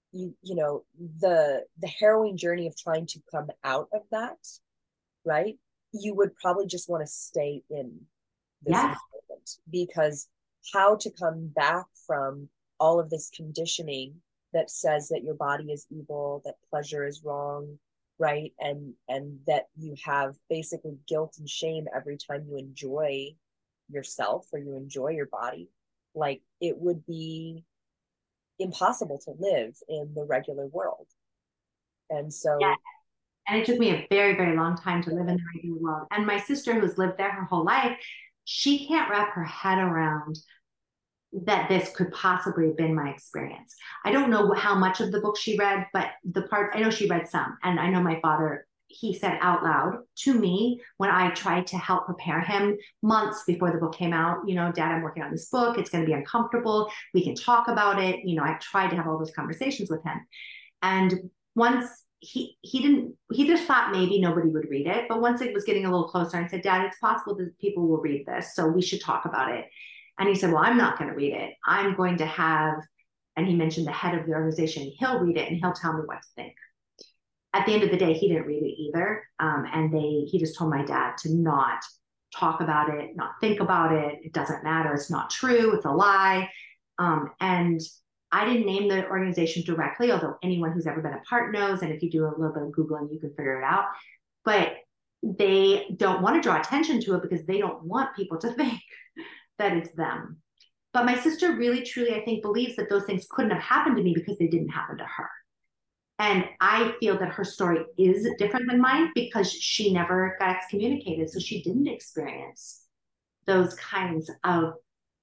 the harrowing journey of trying to come out of that, right? You would probably just want to stay in this environment, because how to come back from all of this conditioning that says that your body is evil, that pleasure is wrong, right? And that you have basically guilt and shame every time you enjoy yourself or you enjoy your body. Like, it would be impossible to live in the regular world. And so and it took me a very, very long time to live in the regular world. And my sister, who's lived there her whole life, she can't wrap her head around that this could possibly have been my experience. I don't know how much of the book she read, but the part, I know she read some. And I know my father, he said out loud to me when I tried to help prepare him months before the book came out, Dad, I'm working on this book. It's going to be uncomfortable. We can talk about it. I tried to have all those conversations with him. And once he just thought maybe nobody would read it. But once it was getting a little closer, I said, Dad, it's possible that people will read this. So we should talk about it. And he said, well, I'm not going to read it. I'm going to have, and he mentioned the head of the organization, he'll read it and he'll tell me what to think. At the end of the day, he didn't read it either. And he just told my dad to not talk about it, not think about it. It doesn't matter. It's not true. It's a lie. And I didn't name the organization directly, although anyone who's ever been a part knows. And if you do a little bit of Googling, you can figure it out. But they don't want to draw attention to it because they don't want people to think that it's them. But my sister really, truly, I think, believes that those things couldn't have happened to me because they didn't happen to her. And I feel that her story is different than mine because she never got excommunicated. So she didn't experience those kinds of,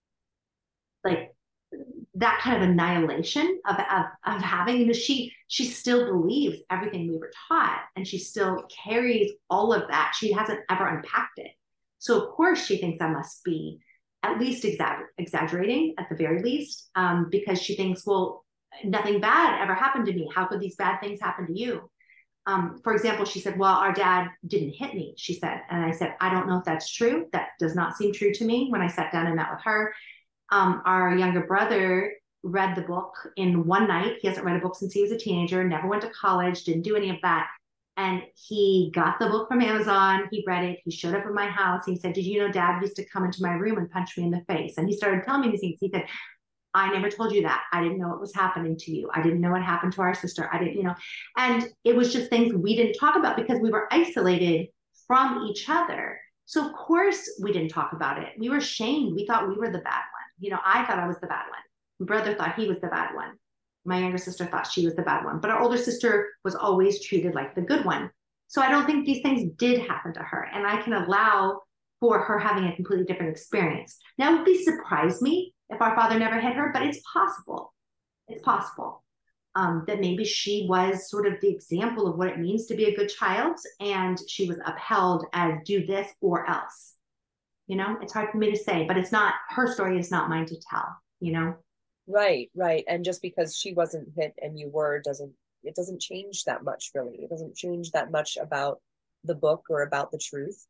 like, that kind of annihilation of having, she still believes everything we were taught, and she still carries all of that. She hasn't ever unpacked it. So of course she thinks I must be at least exaggerating at the very least, because she thinks, well, nothing bad ever happened to me. How could these bad things happen to you? For example, she said, well, our dad didn't hit me, she said. And I said, I don't know if that's true. That does not seem true to me. When I sat down and met with her, our younger brother read the book in one night. He hasn't read a book since he was a teenager, never went to college, didn't do any of that. And he got the book from Amazon. He read it. He showed up at my house. He said, did you know Dad used to come into my room and punch me in the face? And he started telling me these things. He said, I never told you that. I didn't know what was happening to you. I didn't know what happened to our sister. I didn't, and it was just things we didn't talk about because we were isolated from each other. So of course we didn't talk about it. We were shamed. We thought we were the bad one. I thought I was the bad one. My brother thought he was the bad one. My younger sister thought she was the bad one, but our older sister was always treated like the good one. So I don't think these things did happen to her. And I can allow for her having a completely different experience. Now, it would be surprise me if our father never hit her, but it's possible. It's possible that maybe she was sort of the example of what it means to be a good child. And she was upheld as do this or else. It's hard for me to say, but it's not, her story is not mine to tell, Right. And just because she wasn't hit and you were, it doesn't change that much, really. It doesn't change that much about the book or about the truth.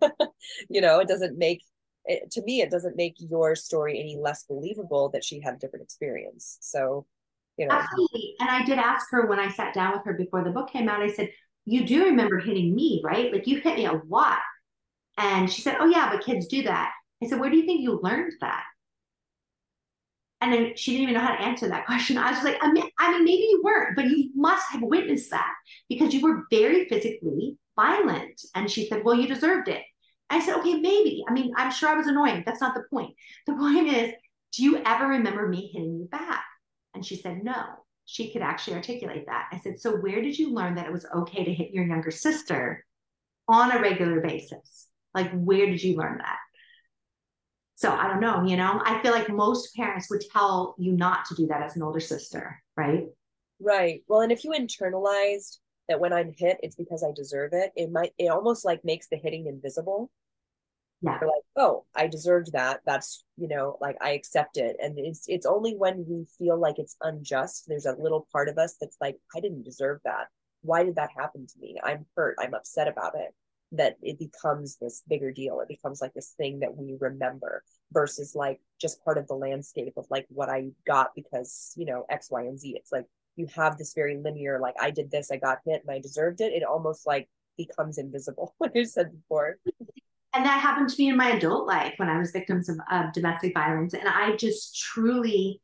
It doesn't make it, to me, it doesn't make your story any less believable that she had a different experience. So, Absolutely. And I did ask her when I sat down with her before the book came out, I said, you do remember hitting me, right? Like, you hit me a lot. And she said, oh yeah, but kids do that. I said, where do you think you learned that? And then she didn't even know how to answer that question. I was like, I mean, maybe you weren't, but you must have witnessed that because you were very physically violent. And she said, well, you deserved it. I said, okay, maybe. I mean, I'm sure I was annoying. That's not the point. The point is, do you ever remember me hitting you back? And she said, no. She could actually articulate that. I said, so where did you learn that it was okay to hit your younger sister on a regular basis? Like, where did you learn that? So I don't know, I feel like most parents would tell you not to do that as an older sister, right? Right. Well, and if you internalized that when I'm hit, it's because I deserve it, it almost like makes the hitting invisible. Yeah. You're like, oh, I deserved that. That's, like I accept it. And it's only when we feel like it's unjust, there's a little part of us that's like, I didn't deserve that. Why did that happen to me? I'm hurt. I'm upset about it. That it becomes this bigger deal. It becomes like this thing that we remember versus like just part of the landscape of like what I got because, X, Y, and Z. It's like you have this very linear, like I did this, I got hit and I deserved it. It almost like becomes invisible, like I said before. And that happened to me in my adult life when I was victims of domestic violence. And I just truly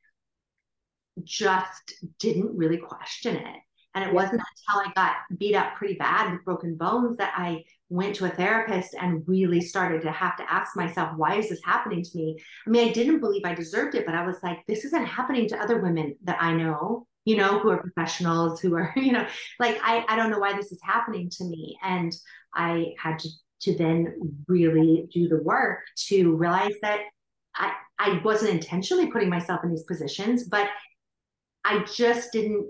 just didn't really question it. And it wasn't until I got beat up pretty bad with broken bones that I went to a therapist and really started to have to ask myself, why is this happening to me? I mean, I didn't believe I deserved it, but I was like, this isn't happening to other women that I know, who are professionals, who are, like, I don't know why this is happening to me. And I had to then really do the work to realize that I wasn't intentionally putting myself in these positions, but I just didn't,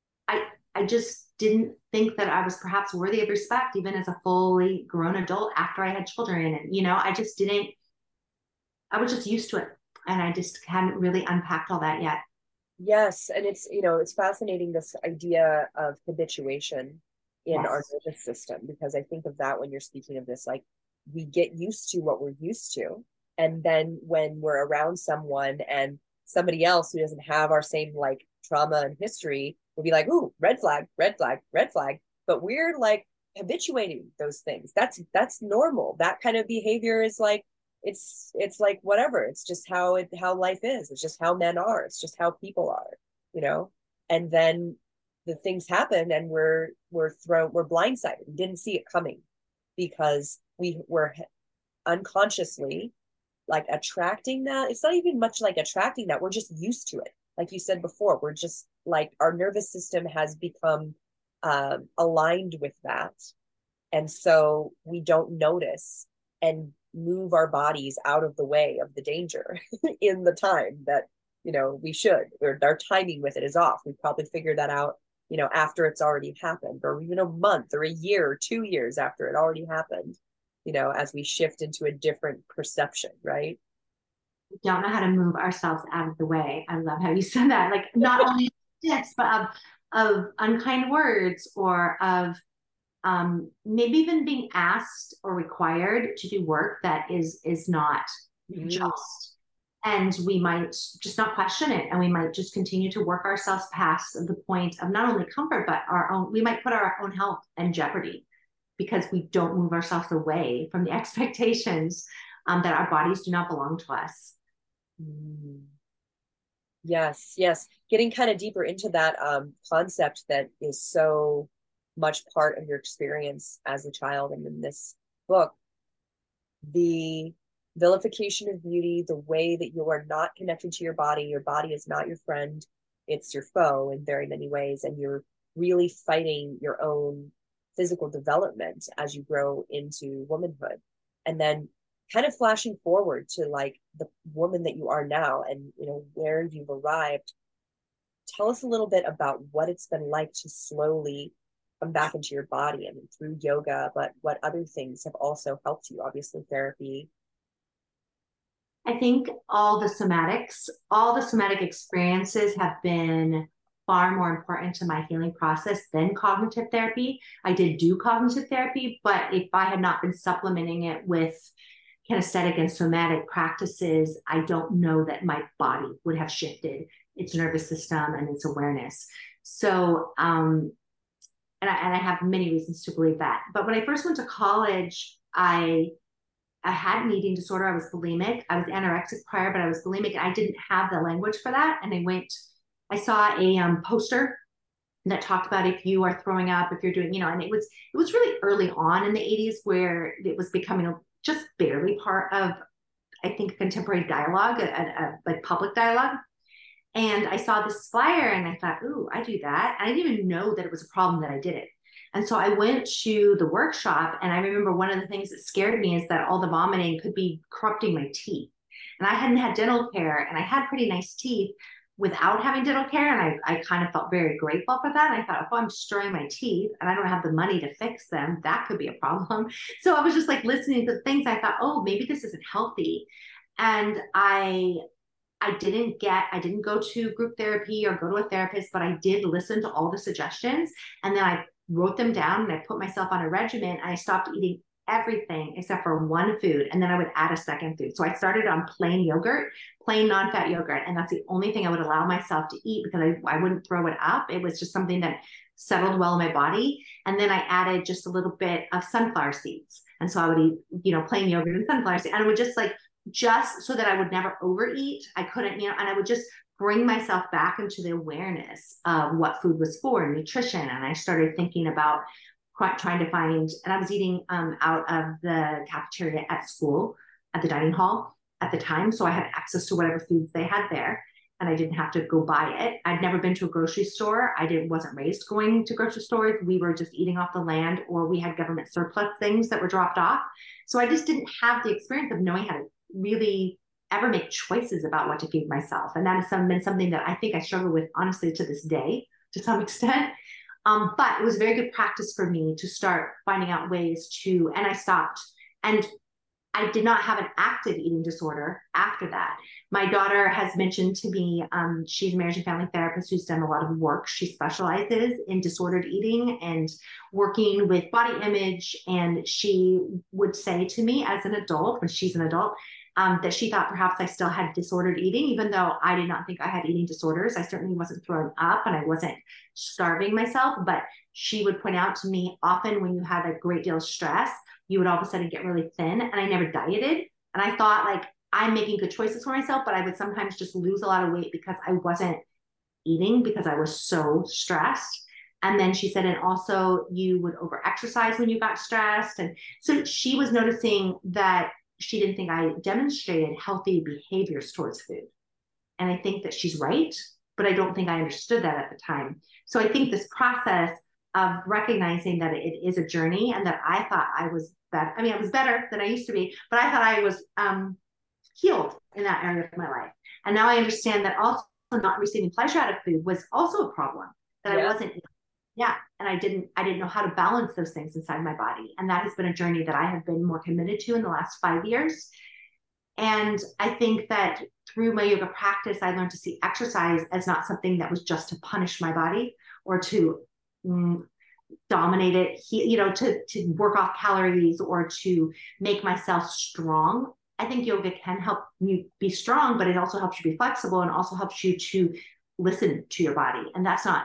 I just didn't think that I was perhaps worthy of respect, even as a fully grown adult after I had children. And, I just didn't, I was just used to it. And I just hadn't really unpacked all that yet. Yes. And it's fascinating, this idea of habituation in our Yes. nervous system, because I think of that when you're speaking of this, like we get used to what we're used to. And then when we're around someone and somebody else who doesn't have our same like trauma and history will be like, ooh, red flag, red flag, red flag. But we're like habituating those things. That's normal. That kind of behavior is like it's like whatever. It's just how life is. It's just how men are. It's just how people are, you know? And then the things happen and we're blindsided. We didn't see it coming because we were unconsciously like attracting that. It's not even much like attracting that. We're just used to it. Like you said before, we're just like our nervous system has become aligned with that. And so we don't notice and move our bodies out of the way of the danger in the time that, we should. Our timing with it is off. We probably figure that out, after it's already happened, or even a month or a year or 2 years after it already happened, as we shift into a different perception, right? We don't know how to move ourselves out of the way. I love how you said that. Like not only this, but of unkind words or of maybe even being asked or required to do work that is not just. And we might just not question it. And we might just continue to work ourselves past the point of not only comfort, but we might put our own health in jeopardy because we don't move ourselves away from the expectations that our bodies do not belong to us. Yes, yes. Getting kind of deeper into that concept that is so much part of your experience as a child and in this book, the vilification of beauty, the way that you are not connected to your body is not your friend, it's your foe in very many ways, and you're really fighting your own physical development as you grow into womanhood. And then kind of flashing forward to like the woman that you are now and where you've arrived. Tell us a little bit about what it's been like to slowly come back into your body. I mean, through yoga, but what other things have also helped you? Obviously, therapy. I think all the somatic experiences have been far more important to my healing process than cognitive therapy. I did do cognitive therapy, but if I had not been supplementing it with kinesthetic and somatic practices, I don't know that my body would have shifted its nervous system and its awareness. So, and I have many reasons to believe that. But when I first went to college, I I had an eating disorder. I was bulimic. I was anorexic prior, but I was bulimic. And I didn't have the language for that. And I saw a poster that talked about if you are throwing up, if you're doing, and it was really early on in the 80s where it was becoming just barely part of, I think, contemporary dialogue, like public dialogue. And I saw this flyer and I thought, ooh, I do that. I didn't even know that it was a problem that I did it. And so I went to the workshop, and I remember one of the things that scared me is that all the vomiting could be corrupting my teeth. And I hadn't had dental care, and I had pretty nice teeth without having dental care. And I kind of felt very grateful for that. And I thought, if I'm destroying my teeth and I don't have the money to fix them, that could be a problem. So I was just like listening to things. I thought, oh, maybe this isn't healthy. And I didn't go to group therapy or go to a therapist, but I did listen to all the suggestions. And then I wrote them down and I put myself on a regimen. And I stopped eating everything except for one food. And then I would add a second food. So I started on plain yogurt, plain non-fat yogurt. And that's the only thing I would allow myself to eat because I wouldn't throw it up. It was just something that settled well in my body. And then I added just a little bit of sunflower seeds. And so I would eat, plain yogurt and sunflower seeds. And I would just so that I would never overeat. I couldn't, and I would just bring myself back into the awareness of what food was for, nutrition. And I started thinking about trying to find, and I was eating out of the cafeteria at school, at the dining hall at the time. So I had access to whatever foods they had there and I didn't have to go buy it. I'd never been to a grocery store. Wasn't raised going to grocery stores. We were just eating off the land, or we had government surplus things that were dropped off. So I just didn't have the experience of knowing how to really ever make choices about what to feed myself. And that has been something that I think I struggle with, honestly, to this day, to some extent. But it was a very good practice for me to start finding out ways to, and I stopped. And I did not have an active eating disorder after that. My daughter has mentioned to me, she's a marriage and family therapist who's done a lot of work. She specializes in disordered eating and working with body image. And she would say to me as an adult, when she's an adult, that she thought perhaps I still had disordered eating, even though I did not think I had eating disorders. I certainly wasn't throwing up and I wasn't starving myself, but she would point out to me, often when you have a great deal of stress, you would all of a sudden get really thin. And I never dieted. And I thought, like, I'm making good choices for myself, but I would sometimes just lose a lot of weight because I wasn't eating because I was so stressed. And then she said, and also you would over exercise when you got stressed. And so she was noticing that she didn't think I demonstrated healthy behaviors towards food. And I think that she's right, but I don't think I understood that at the time. So I think this process of recognizing that it is a journey, and that I thought I was better. I mean, I was better than I used to be, but I thought I was healed in that area of my life. And now I understand that also not receiving pleasure out of food was also a problem, that I wasn't. Yeah. And I didn't know how to balance those things inside my body. And that has been a journey that I have been more committed to in the last 5 years. And I think that through my yoga practice, I learned to see exercise as not something that was just to punish my body or to dominate it, to work off calories or to make myself strong. I think yoga can help you be strong, but it also helps you be flexible and also helps you to listen to your body. And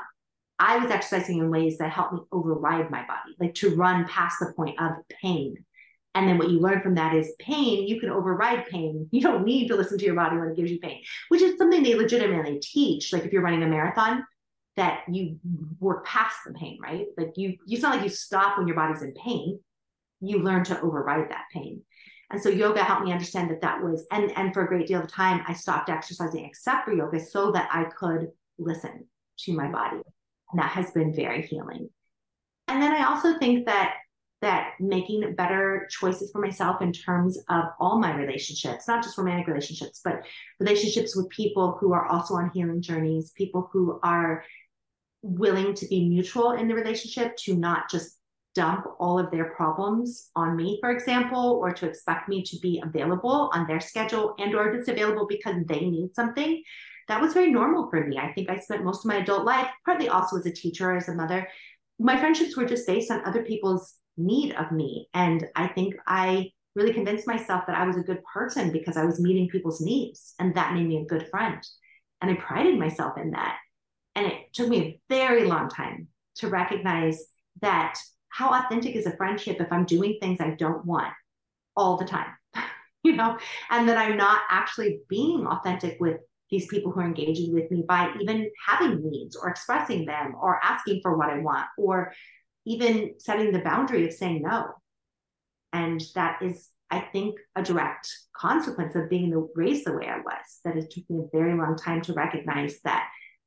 I was exercising in ways that helped me override my body, like to run past the point of pain. And then what you learn from that is pain, you can override pain. You don't need to listen to your body when it gives you pain, which is something they legitimately teach. Like if you're running a marathon, that you work past the pain, right? Like it's not like you stop when your body's in pain. You learn to override that pain. And so yoga helped me understand that was, and for a great deal of time, I stopped exercising except for yoga so that I could listen to my body. And that has been very healing. And then I also think that making better choices for myself in terms of all my relationships, not just romantic relationships, but relationships with people who are also on healing journeys, people who are willing to be mutual in the relationship, to not just dump all of their problems on me, for example, or to expect me to be available on their schedule and or just available because they need something. That was very normal for me. I think I spent most of my adult life, partly also as a teacher, as a mother. My friendships were just based on other people's need of me. And I think I really convinced myself that I was a good person because I was meeting people's needs, and that made me a good friend. And I prided myself in that. And it took me a very long time to recognize that how authentic is a friendship if I'm doing things I don't want all the time. and that I'm not actually being authentic with these people who are engaging with me by even having needs or expressing them or asking for what I want or even setting the boundary of saying no. And that is, I think, a direct consequence of being raised the way I was, that it took me a very long time to recognize that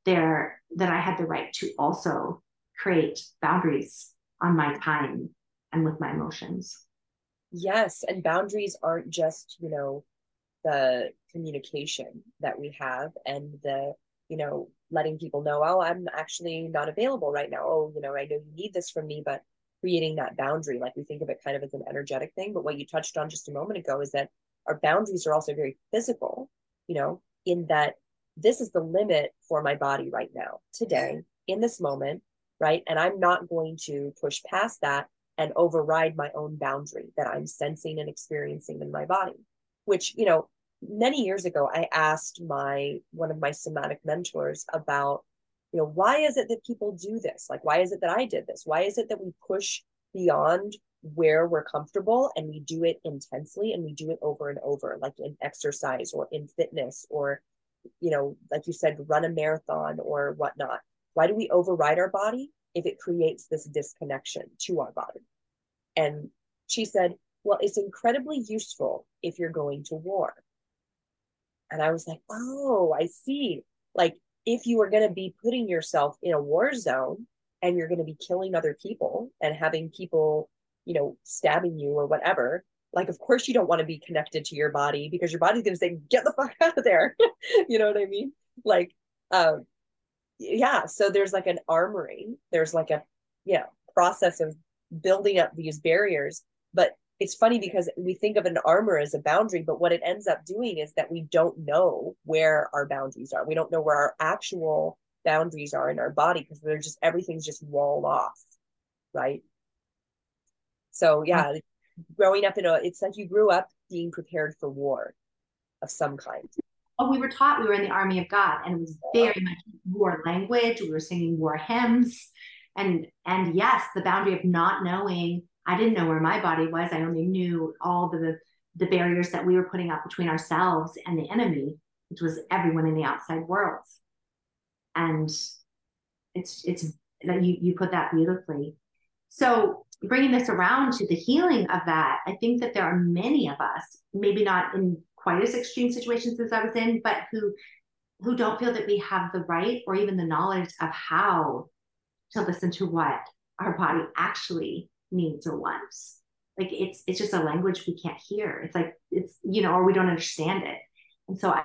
I had the right to also create boundaries on my time and with my emotions. Yes. And boundaries aren't just, the communication that we have and the, letting people know, oh, I'm actually not available right now. Oh, I know you need this from me, but creating that boundary, like we think of it kind of as an energetic thing. But what you touched on just a moment ago is that our boundaries are also very physical, in that this is the limit for my body right now, today, in this moment, right? And I'm not going to push past that and override my own boundary that I'm sensing and experiencing in my body, which, many years ago, I asked one of my somatic mentors about, why is it that people do this? Like, why is it that I did this? Why is it that we push beyond where we're comfortable and we do it intensely and we do it over and over, like in exercise or in fitness or, like you said, run a marathon or whatnot? Why do we override our body if it creates this disconnection to our body? And she said, well, it's incredibly useful if you're going to war. And I was like, oh, I see. Like, if you are going to be putting yourself in a war zone and you're going to be killing other people and having people, stabbing you or whatever, like, of course you don't want to be connected to your body because your body's going to say, get the fuck out of there. You know what I mean? Like, yeah. So there's like an armoring, there's like a, process of building up these barriers. But it's funny because we think of an armor as a boundary, but what it ends up doing is that we don't know where our boundaries are. We don't know where our actual boundaries are in our body because everything's just walled off, right? So yeah, growing up it's like you grew up being prepared for war of some kind. Oh, we were taught we were in the army of God, and it was very much war language. We were singing war hymns, and yes, the boundary of not knowing. I didn't know where my body was. I only knew all the barriers that we were putting up between ourselves and the enemy, which was everyone in the outside world. And it's that you put that beautifully. So bringing this around to the healing of that, I think that there are many of us, maybe not in quite as extreme situations as I was in, but who don't feel that we have the right or even the knowledge of how to listen to what our body actually needs or wants. Like it's just a language we can't hear. It's like or we don't understand it. And so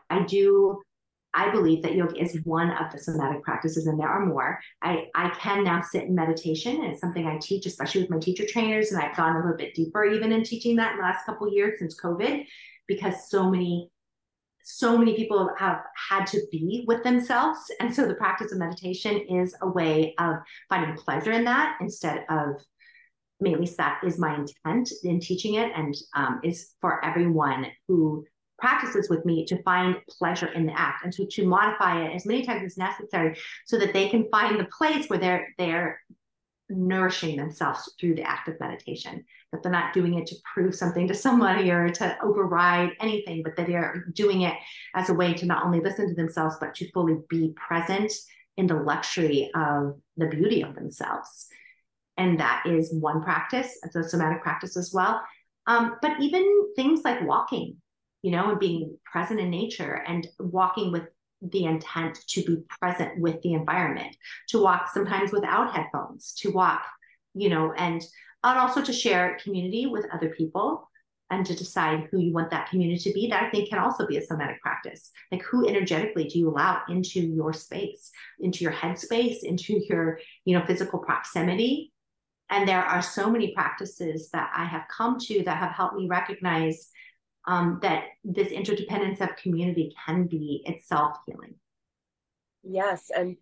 I believe that yoga is one of the somatic practices, and there are more. I can now sit in meditation, and it's something I teach, especially with my teacher trainers, and I've gone a little bit deeper even in teaching that in the last couple of years since COVID, because so many people have had to be with themselves. And so the practice of meditation is a way of finding pleasure in that instead of, at least that is my intent in teaching it, and is for everyone who practices with me to find pleasure in the act and to modify it as many times as necessary so that they can find the place where they're nourishing themselves through the act of meditation, that they're not doing it to prove something to somebody or to override anything, but that they're doing it as a way to not only listen to themselves, but to fully be present in the luxury of the beauty of themselves. And that is one practice. It's a somatic practice as well. But even things like walking, and being present in nature and walking with the intent to be present with the environment, to walk sometimes without headphones, to walk, and also to share community with other people and to decide who you want that community to be. That I think can also be a somatic practice. Like, who energetically do you allow into your space, into your headspace, into your, physical proximity? And there are so many practices that I have come to that have helped me recognize that this interdependence of community can be itself healing. Yes. And,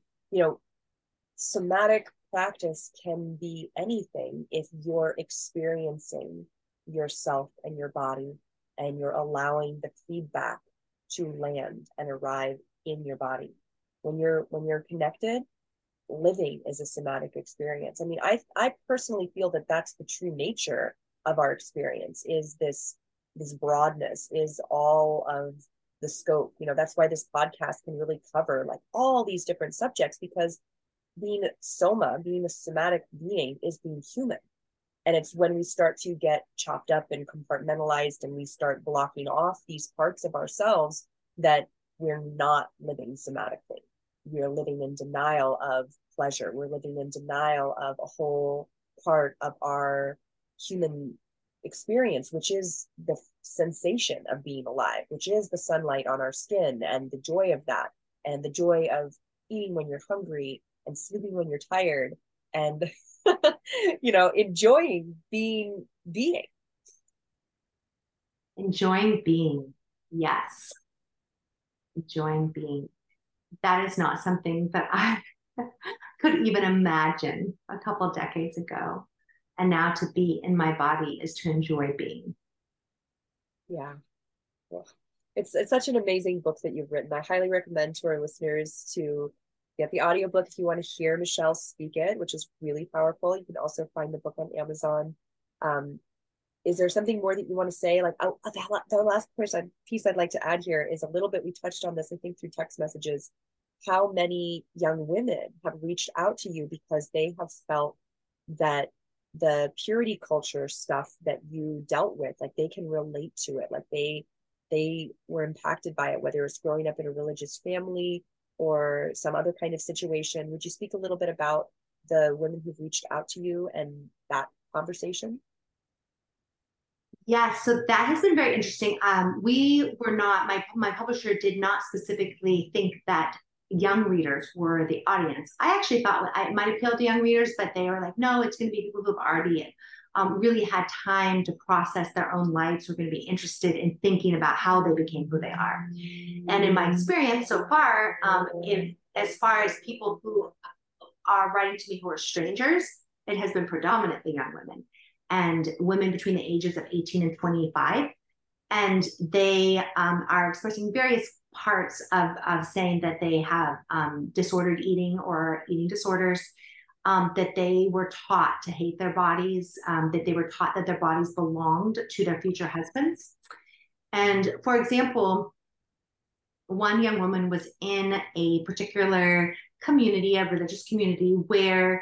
somatic practice can be anything if you're experiencing yourself and your body and you're allowing the feedback to land and arrive in your body. When you're connected, living is a somatic experience. I mean, I personally feel that that's the true nature of our experience, is this this broadness is all of the scope. You know, that's why this podcast can really cover like all these different subjects, because being soma, being a somatic being, is being human. And it's when we start to get chopped up and compartmentalized and we start blocking off these parts of ourselves that we're not living somatically. We're living in denial of pleasure. We're living in denial of a whole part of our human experience, which is the sensation of being alive, which is the sunlight on our skin and the joy of that, and the joy of eating when you're hungry and sleeping when you're tired, and you know, enjoying being. Enjoying being. Yes. Enjoying being. That is not something that I could even imagine a couple decades ago. And now to be in my body is to enjoy being. Yeah. Well, it's such an amazing book that you've written. I highly recommend to our listeners to get the audiobook if you want to hear Michelle speak it, which is really powerful. You can also find the book on Amazon. Is there something more that you want to say? Like, the last piece I'd like to add here is a little bit, we touched on this, I think, through text messages, how many young women have reached out to you because they have felt that the purity culture stuff that you dealt with, like they can relate to it. Like they were impacted by it, whether it's growing up in a religious family or some other kind of situation. Would you speak a little bit about the women who've reached out to you and that conversation? Yeah, so that has been very interesting. We were not, my publisher did not specifically think that young readers were the audience. I actually thought it might appeal to young readers, but they were like, no, it's going to be people who've already really had time to process their own lives, who are going to be interested in thinking about how they became who they are. And in my experience so far, as far as people who are writing to me who are strangers, it has been predominantly young women and women between the ages of 18 and 25. And they are expressing various parts of saying that they have disordered eating or eating disorders, that they were taught to hate their bodies, that they were taught that their bodies belonged to their future husbands. And for example, one young woman was in a particular community, a religious community, where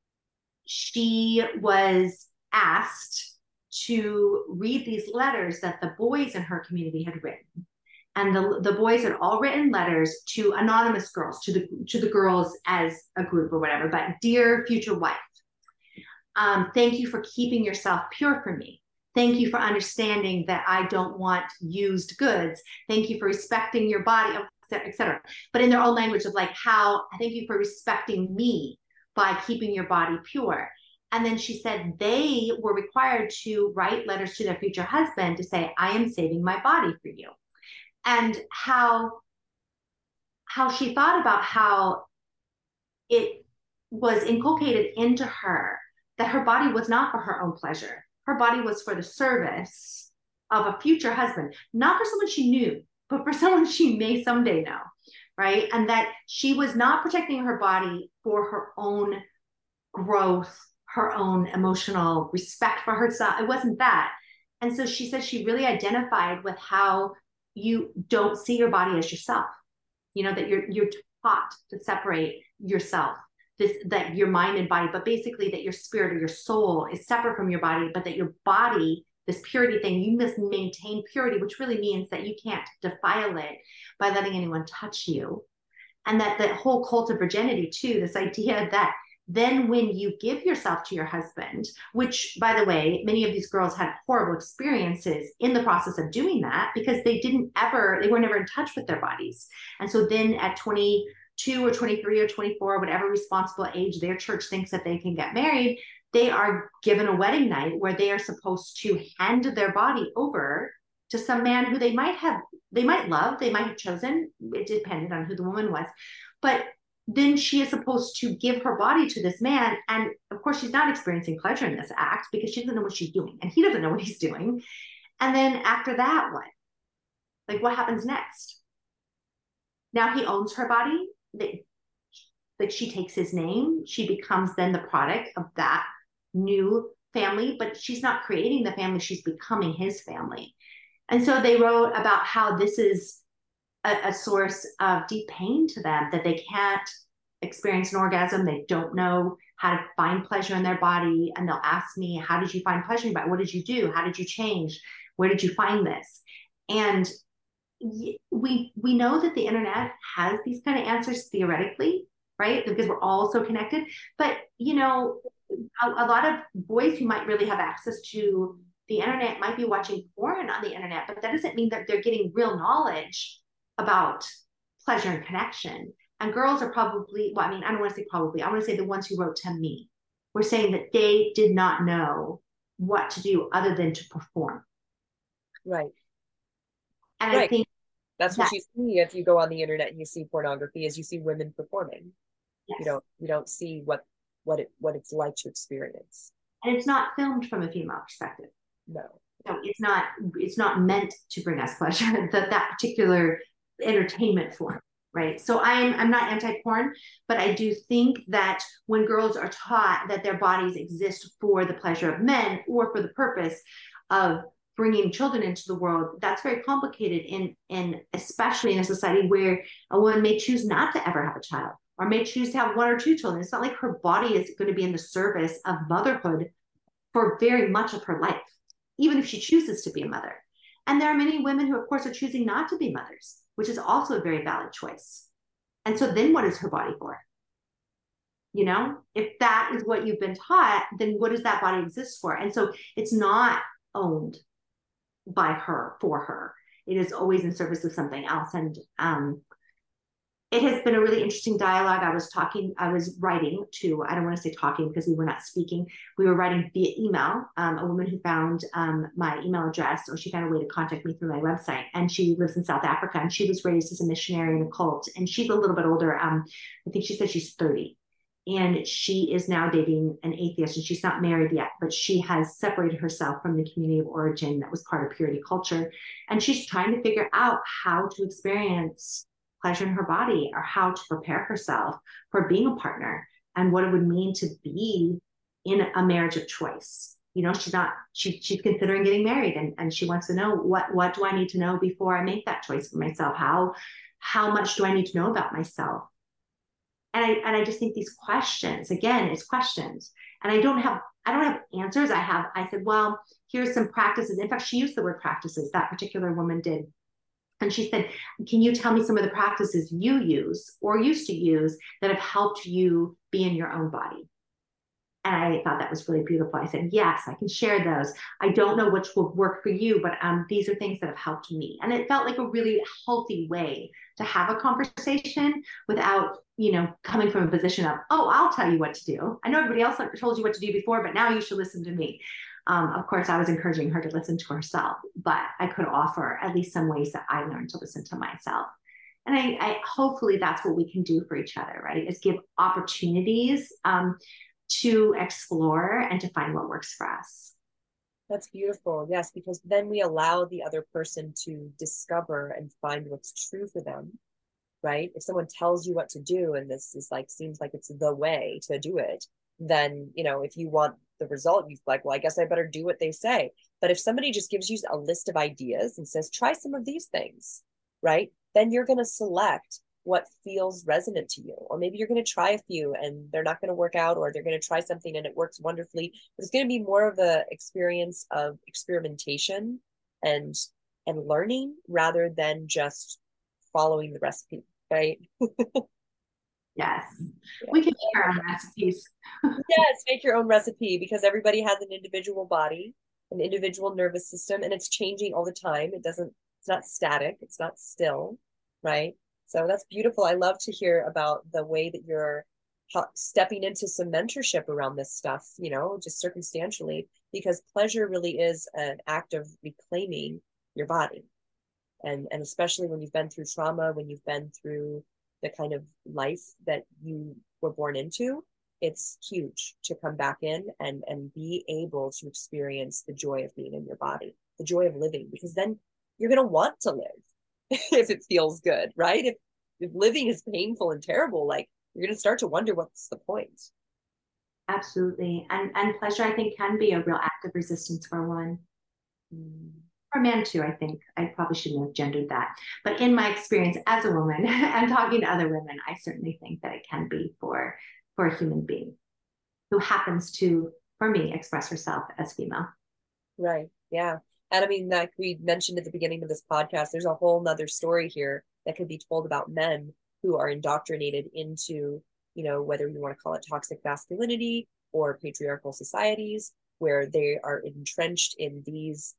she was asked to read these letters that the boys in her community had written. And the boys had all written letters to anonymous girls, to the girls as a group or whatever, but dear future wife, thank you for keeping yourself pure for me. Thank you for understanding that I don't want used goods. Thank you for respecting your body, et cetera. But in their own language of like, thank you for respecting me by keeping your body pure. And then she said they were required to write letters to their future husband to say, I am saving my body for you. And how she thought about how it was inculcated into her that her body was not for her own pleasure. Her body was for the service of a future husband, not for someone she knew, but for someone she may someday know, right? And that she was not protecting her body for her own growth, her own emotional respect for herself. It wasn't that. And so she said she really identified with how you don't see your body as yourself, you know, that you're taught to separate yourself, that your mind and body, but basically that your spirit or your soul is separate from your body, but that your body, this purity thing, you must maintain purity, which really means that you can't defile it by letting anyone touch you. And that the whole cult of virginity too, this idea that then when you give yourself to your husband, which by the way, many of these girls had horrible experiences in the process of doing that because they were never in touch with their bodies. And so then at 22 or 23 or 24, whatever responsible age their church thinks that they can get married, they are given a wedding night where they are supposed to hand their body over to some man who they might love, they might have chosen. It depended on who the woman was. But then she is supposed to give her body to this man. And of course, she's not experiencing pleasure in this act because she doesn't know what she's doing. And he doesn't know what he's doing. And then after that, what? Like, what happens next? Now he owns her body. Like, she takes his name. She becomes then the product of that new family, but she's not creating the family. She's becoming his family. And so they wrote about how this is a source of deep pain to them, that they can't experience an orgasm. They don't know how to find pleasure in their body. And they'll ask me, how did you find pleasure in your body? What did you do? How did you change? Where did you find this? And we know that the internet has these kind of answers theoretically, right? Because we're all so connected. But, you know, a lot of boys who might really have access to the internet might be watching porn on the internet, but that doesn't mean that they're getting real knowledge about pleasure and connection. And girls are probably, well, I mean, I don't want to say probably, I want to say the ones who wrote to me were saying that they did not know what to do other than to perform. Right. And right. I think that's what you see if you go on the internet and you see pornography, is you see women performing. Yes. You don't see what it's like to experience. And it's not filmed from a female perspective. No. So it's not meant to bring us pleasure, that particular entertainment form, right? So I'm not anti-porn, but I do think that when girls are taught that their bodies exist for the pleasure of men or for the purpose of bringing children into the world, that's very complicated in especially in a society where a woman may choose not to ever have a child or may choose to have one or two children. It's not like her body is going to be in the service of motherhood for very much of her life, even if she chooses to be a mother. And there are many women who, of course, are choosing not to be mothers, which is also a very valid choice. And so then what is her body for? You know, if that is what you've been taught, then what does that body exist for? And so it's not owned by her, for her. It is always in service of something else. And it has been a really interesting dialogue. I was writing to, I don't want to say talking because we were not speaking. We were writing via email. A woman who found my email address, or she found a way to contact me through my website. And she lives in South Africa, and she was raised as a missionary in a cult. And she's a little bit older. I think she said she's 30. And she is now dating an atheist, and she's not married yet, but she has separated herself from the community of origin that was part of purity culture. And she's trying to figure out how to experience pleasure in her body, or how to prepare herself for being a partner and what it would mean to be in a marriage of choice. You know, she's considering getting married, and she wants to know what do I need to know before I make that choice for myself? How much do I need to know about myself? And I just think these questions, again, it's questions. And I don't have answers. I said, well, here's some practices. In fact, she used the word practices, that particular woman did. And she said, can you tell me some of the practices you use or used to use that have helped you be in your own body? And I thought that was really beautiful. I said, yes, I can share those. I don't know which will work for you, but these are things that have helped me. And it felt like a really healthy way to have a conversation without, you know, coming from a position of, oh, I'll tell you what to do. I know everybody else told you what to do before, but now you should listen to me. Of course, I was encouraging her to listen to herself, but I could offer at least some ways that I learned to listen to myself. And I hopefully that's what we can do for each other, right? Is give opportunities to explore and to find what works for us. That's beautiful. Yes, because then we allow the other person to discover and find what's true for them, right? If someone tells you what to do and this is like, seems like it's the way to do it, then, you know, if you want the result, you're like, well, I guess I better do what they say. But if somebody just gives you a list of ideas and says, try some of these things, right? Then you're going to select what feels resonant to you. Or maybe you're going to try a few and they're not going to work out, or they're going to try something and it works wonderfully. But it's going to be more of an experience of experimentation and learning rather than just following the recipe, right? Yes. Yeah. We can make our own recipes. Yes, make your own recipe, because everybody has an individual body, an individual nervous system, and it's changing all the time. It's not static, it's not still, right? So that's beautiful. I love to hear about the way that you're stepping into some mentorship around this stuff, you know, just circumstantially, because pleasure really is an act of reclaiming your body. And especially when you've been through trauma, when you've been through the kind of life that you were born into, it's huge to come back in and be able to experience the joy of being in your body, the joy of living, because then you're going to want to live if it feels good, right? If living is painful and terrible, like, you're going to start to wonder what's the point. Absolutely. And pleasure, I think, can be a real act of resistance for one. Or man too, I think. I probably shouldn't have gendered that. But in my experience as a woman and talking to other women, I certainly think that it can be for a human being who happens to, for me, express herself as female. Right. Yeah. And I mean, like we mentioned at the beginning of this podcast, there's a whole nother story here that could be told about men who are indoctrinated into, you know, whether you want to call it toxic masculinity or patriarchal societies, where they are entrenched in these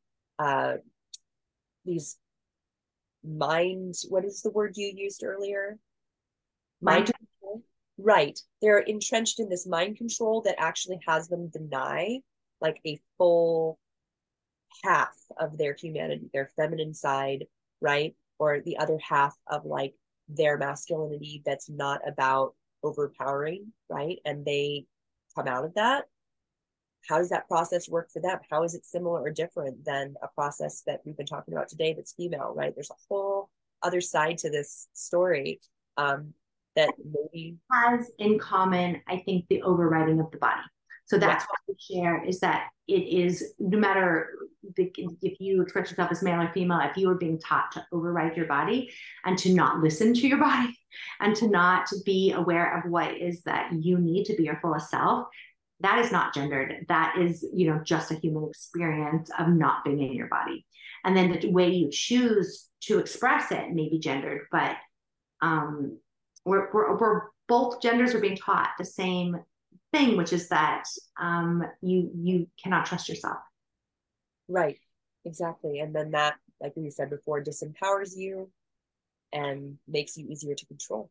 mind, what is the word you used earlier? Mind control. Right. They're entrenched in this mind control that actually has them deny like a full half of their humanity, their feminine side, right? Or the other half of like their masculinity that's not about overpowering, right? And they come out of that. How does that process work for them? How is it similar or different than a process that we've been talking about today that's female, right? There's a whole other side to this story that maybe has in common, I think, the overriding of the body. So that's what we share, is that it is, no matter if you express yourself as male or female, if you are being taught to override your body and to not listen to your body and to not be aware of what is that you need to be your fullest self, that is not gendered. That is, you know, just a human experience of not being in your body. And then the way you choose to express it may be gendered, but we're both genders are being taught the same thing, which is that you cannot trust yourself. Right, exactly. And then that, like we said before, disempowers you and makes you easier to control.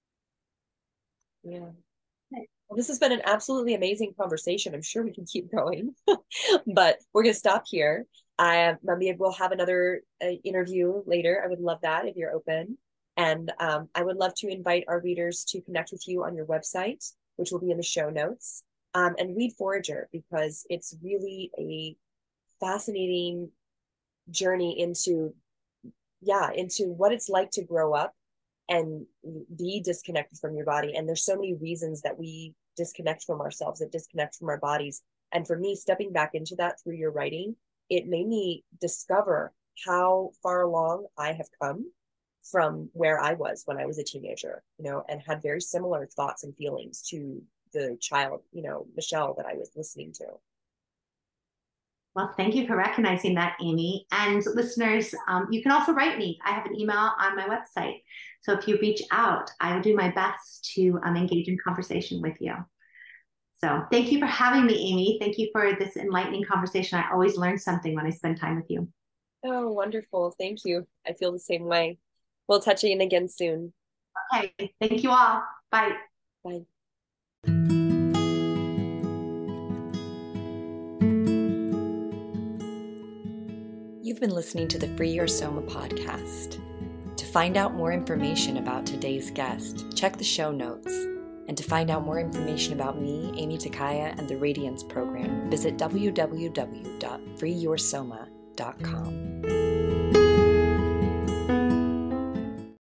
Yeah. Well, this has been an absolutely amazing conversation. I'm sure we can keep going, but we're going to stop here. Maybe we'll have another interview later. I would love that if you're open. And I would love to invite our readers to connect with you on your website, which will be in the show notes, and read Forager, because it's really a fascinating journey into what it's like to grow up and be disconnected from your body. And there's so many reasons that we disconnect from ourselves, that disconnect from our bodies. And for me, stepping back into that through your writing, it made me discover how far along I have come from where I was when I was a teenager, you know, and had very similar thoughts and feelings to the child, you know, Michelle, that I was listening to. Well, thank you for recognizing that, Amy. And listeners, you can also write me. I have an email on my website. So if you reach out, I will do my best to engage in conversation with you. So thank you for having me, Amy. Thank you for this enlightening conversation. I always learn something when I spend time with you. Oh, wonderful. Thank you. I feel the same way. We'll touch in again soon. Okay. Thank you all. Bye. Bye. You've been listening to the Free Your Soma podcast. To find out more information about today's guest, check the show notes. And to find out more information about me, Amy Takaya, and the Radiance program, visit www.freeyoursoma.com.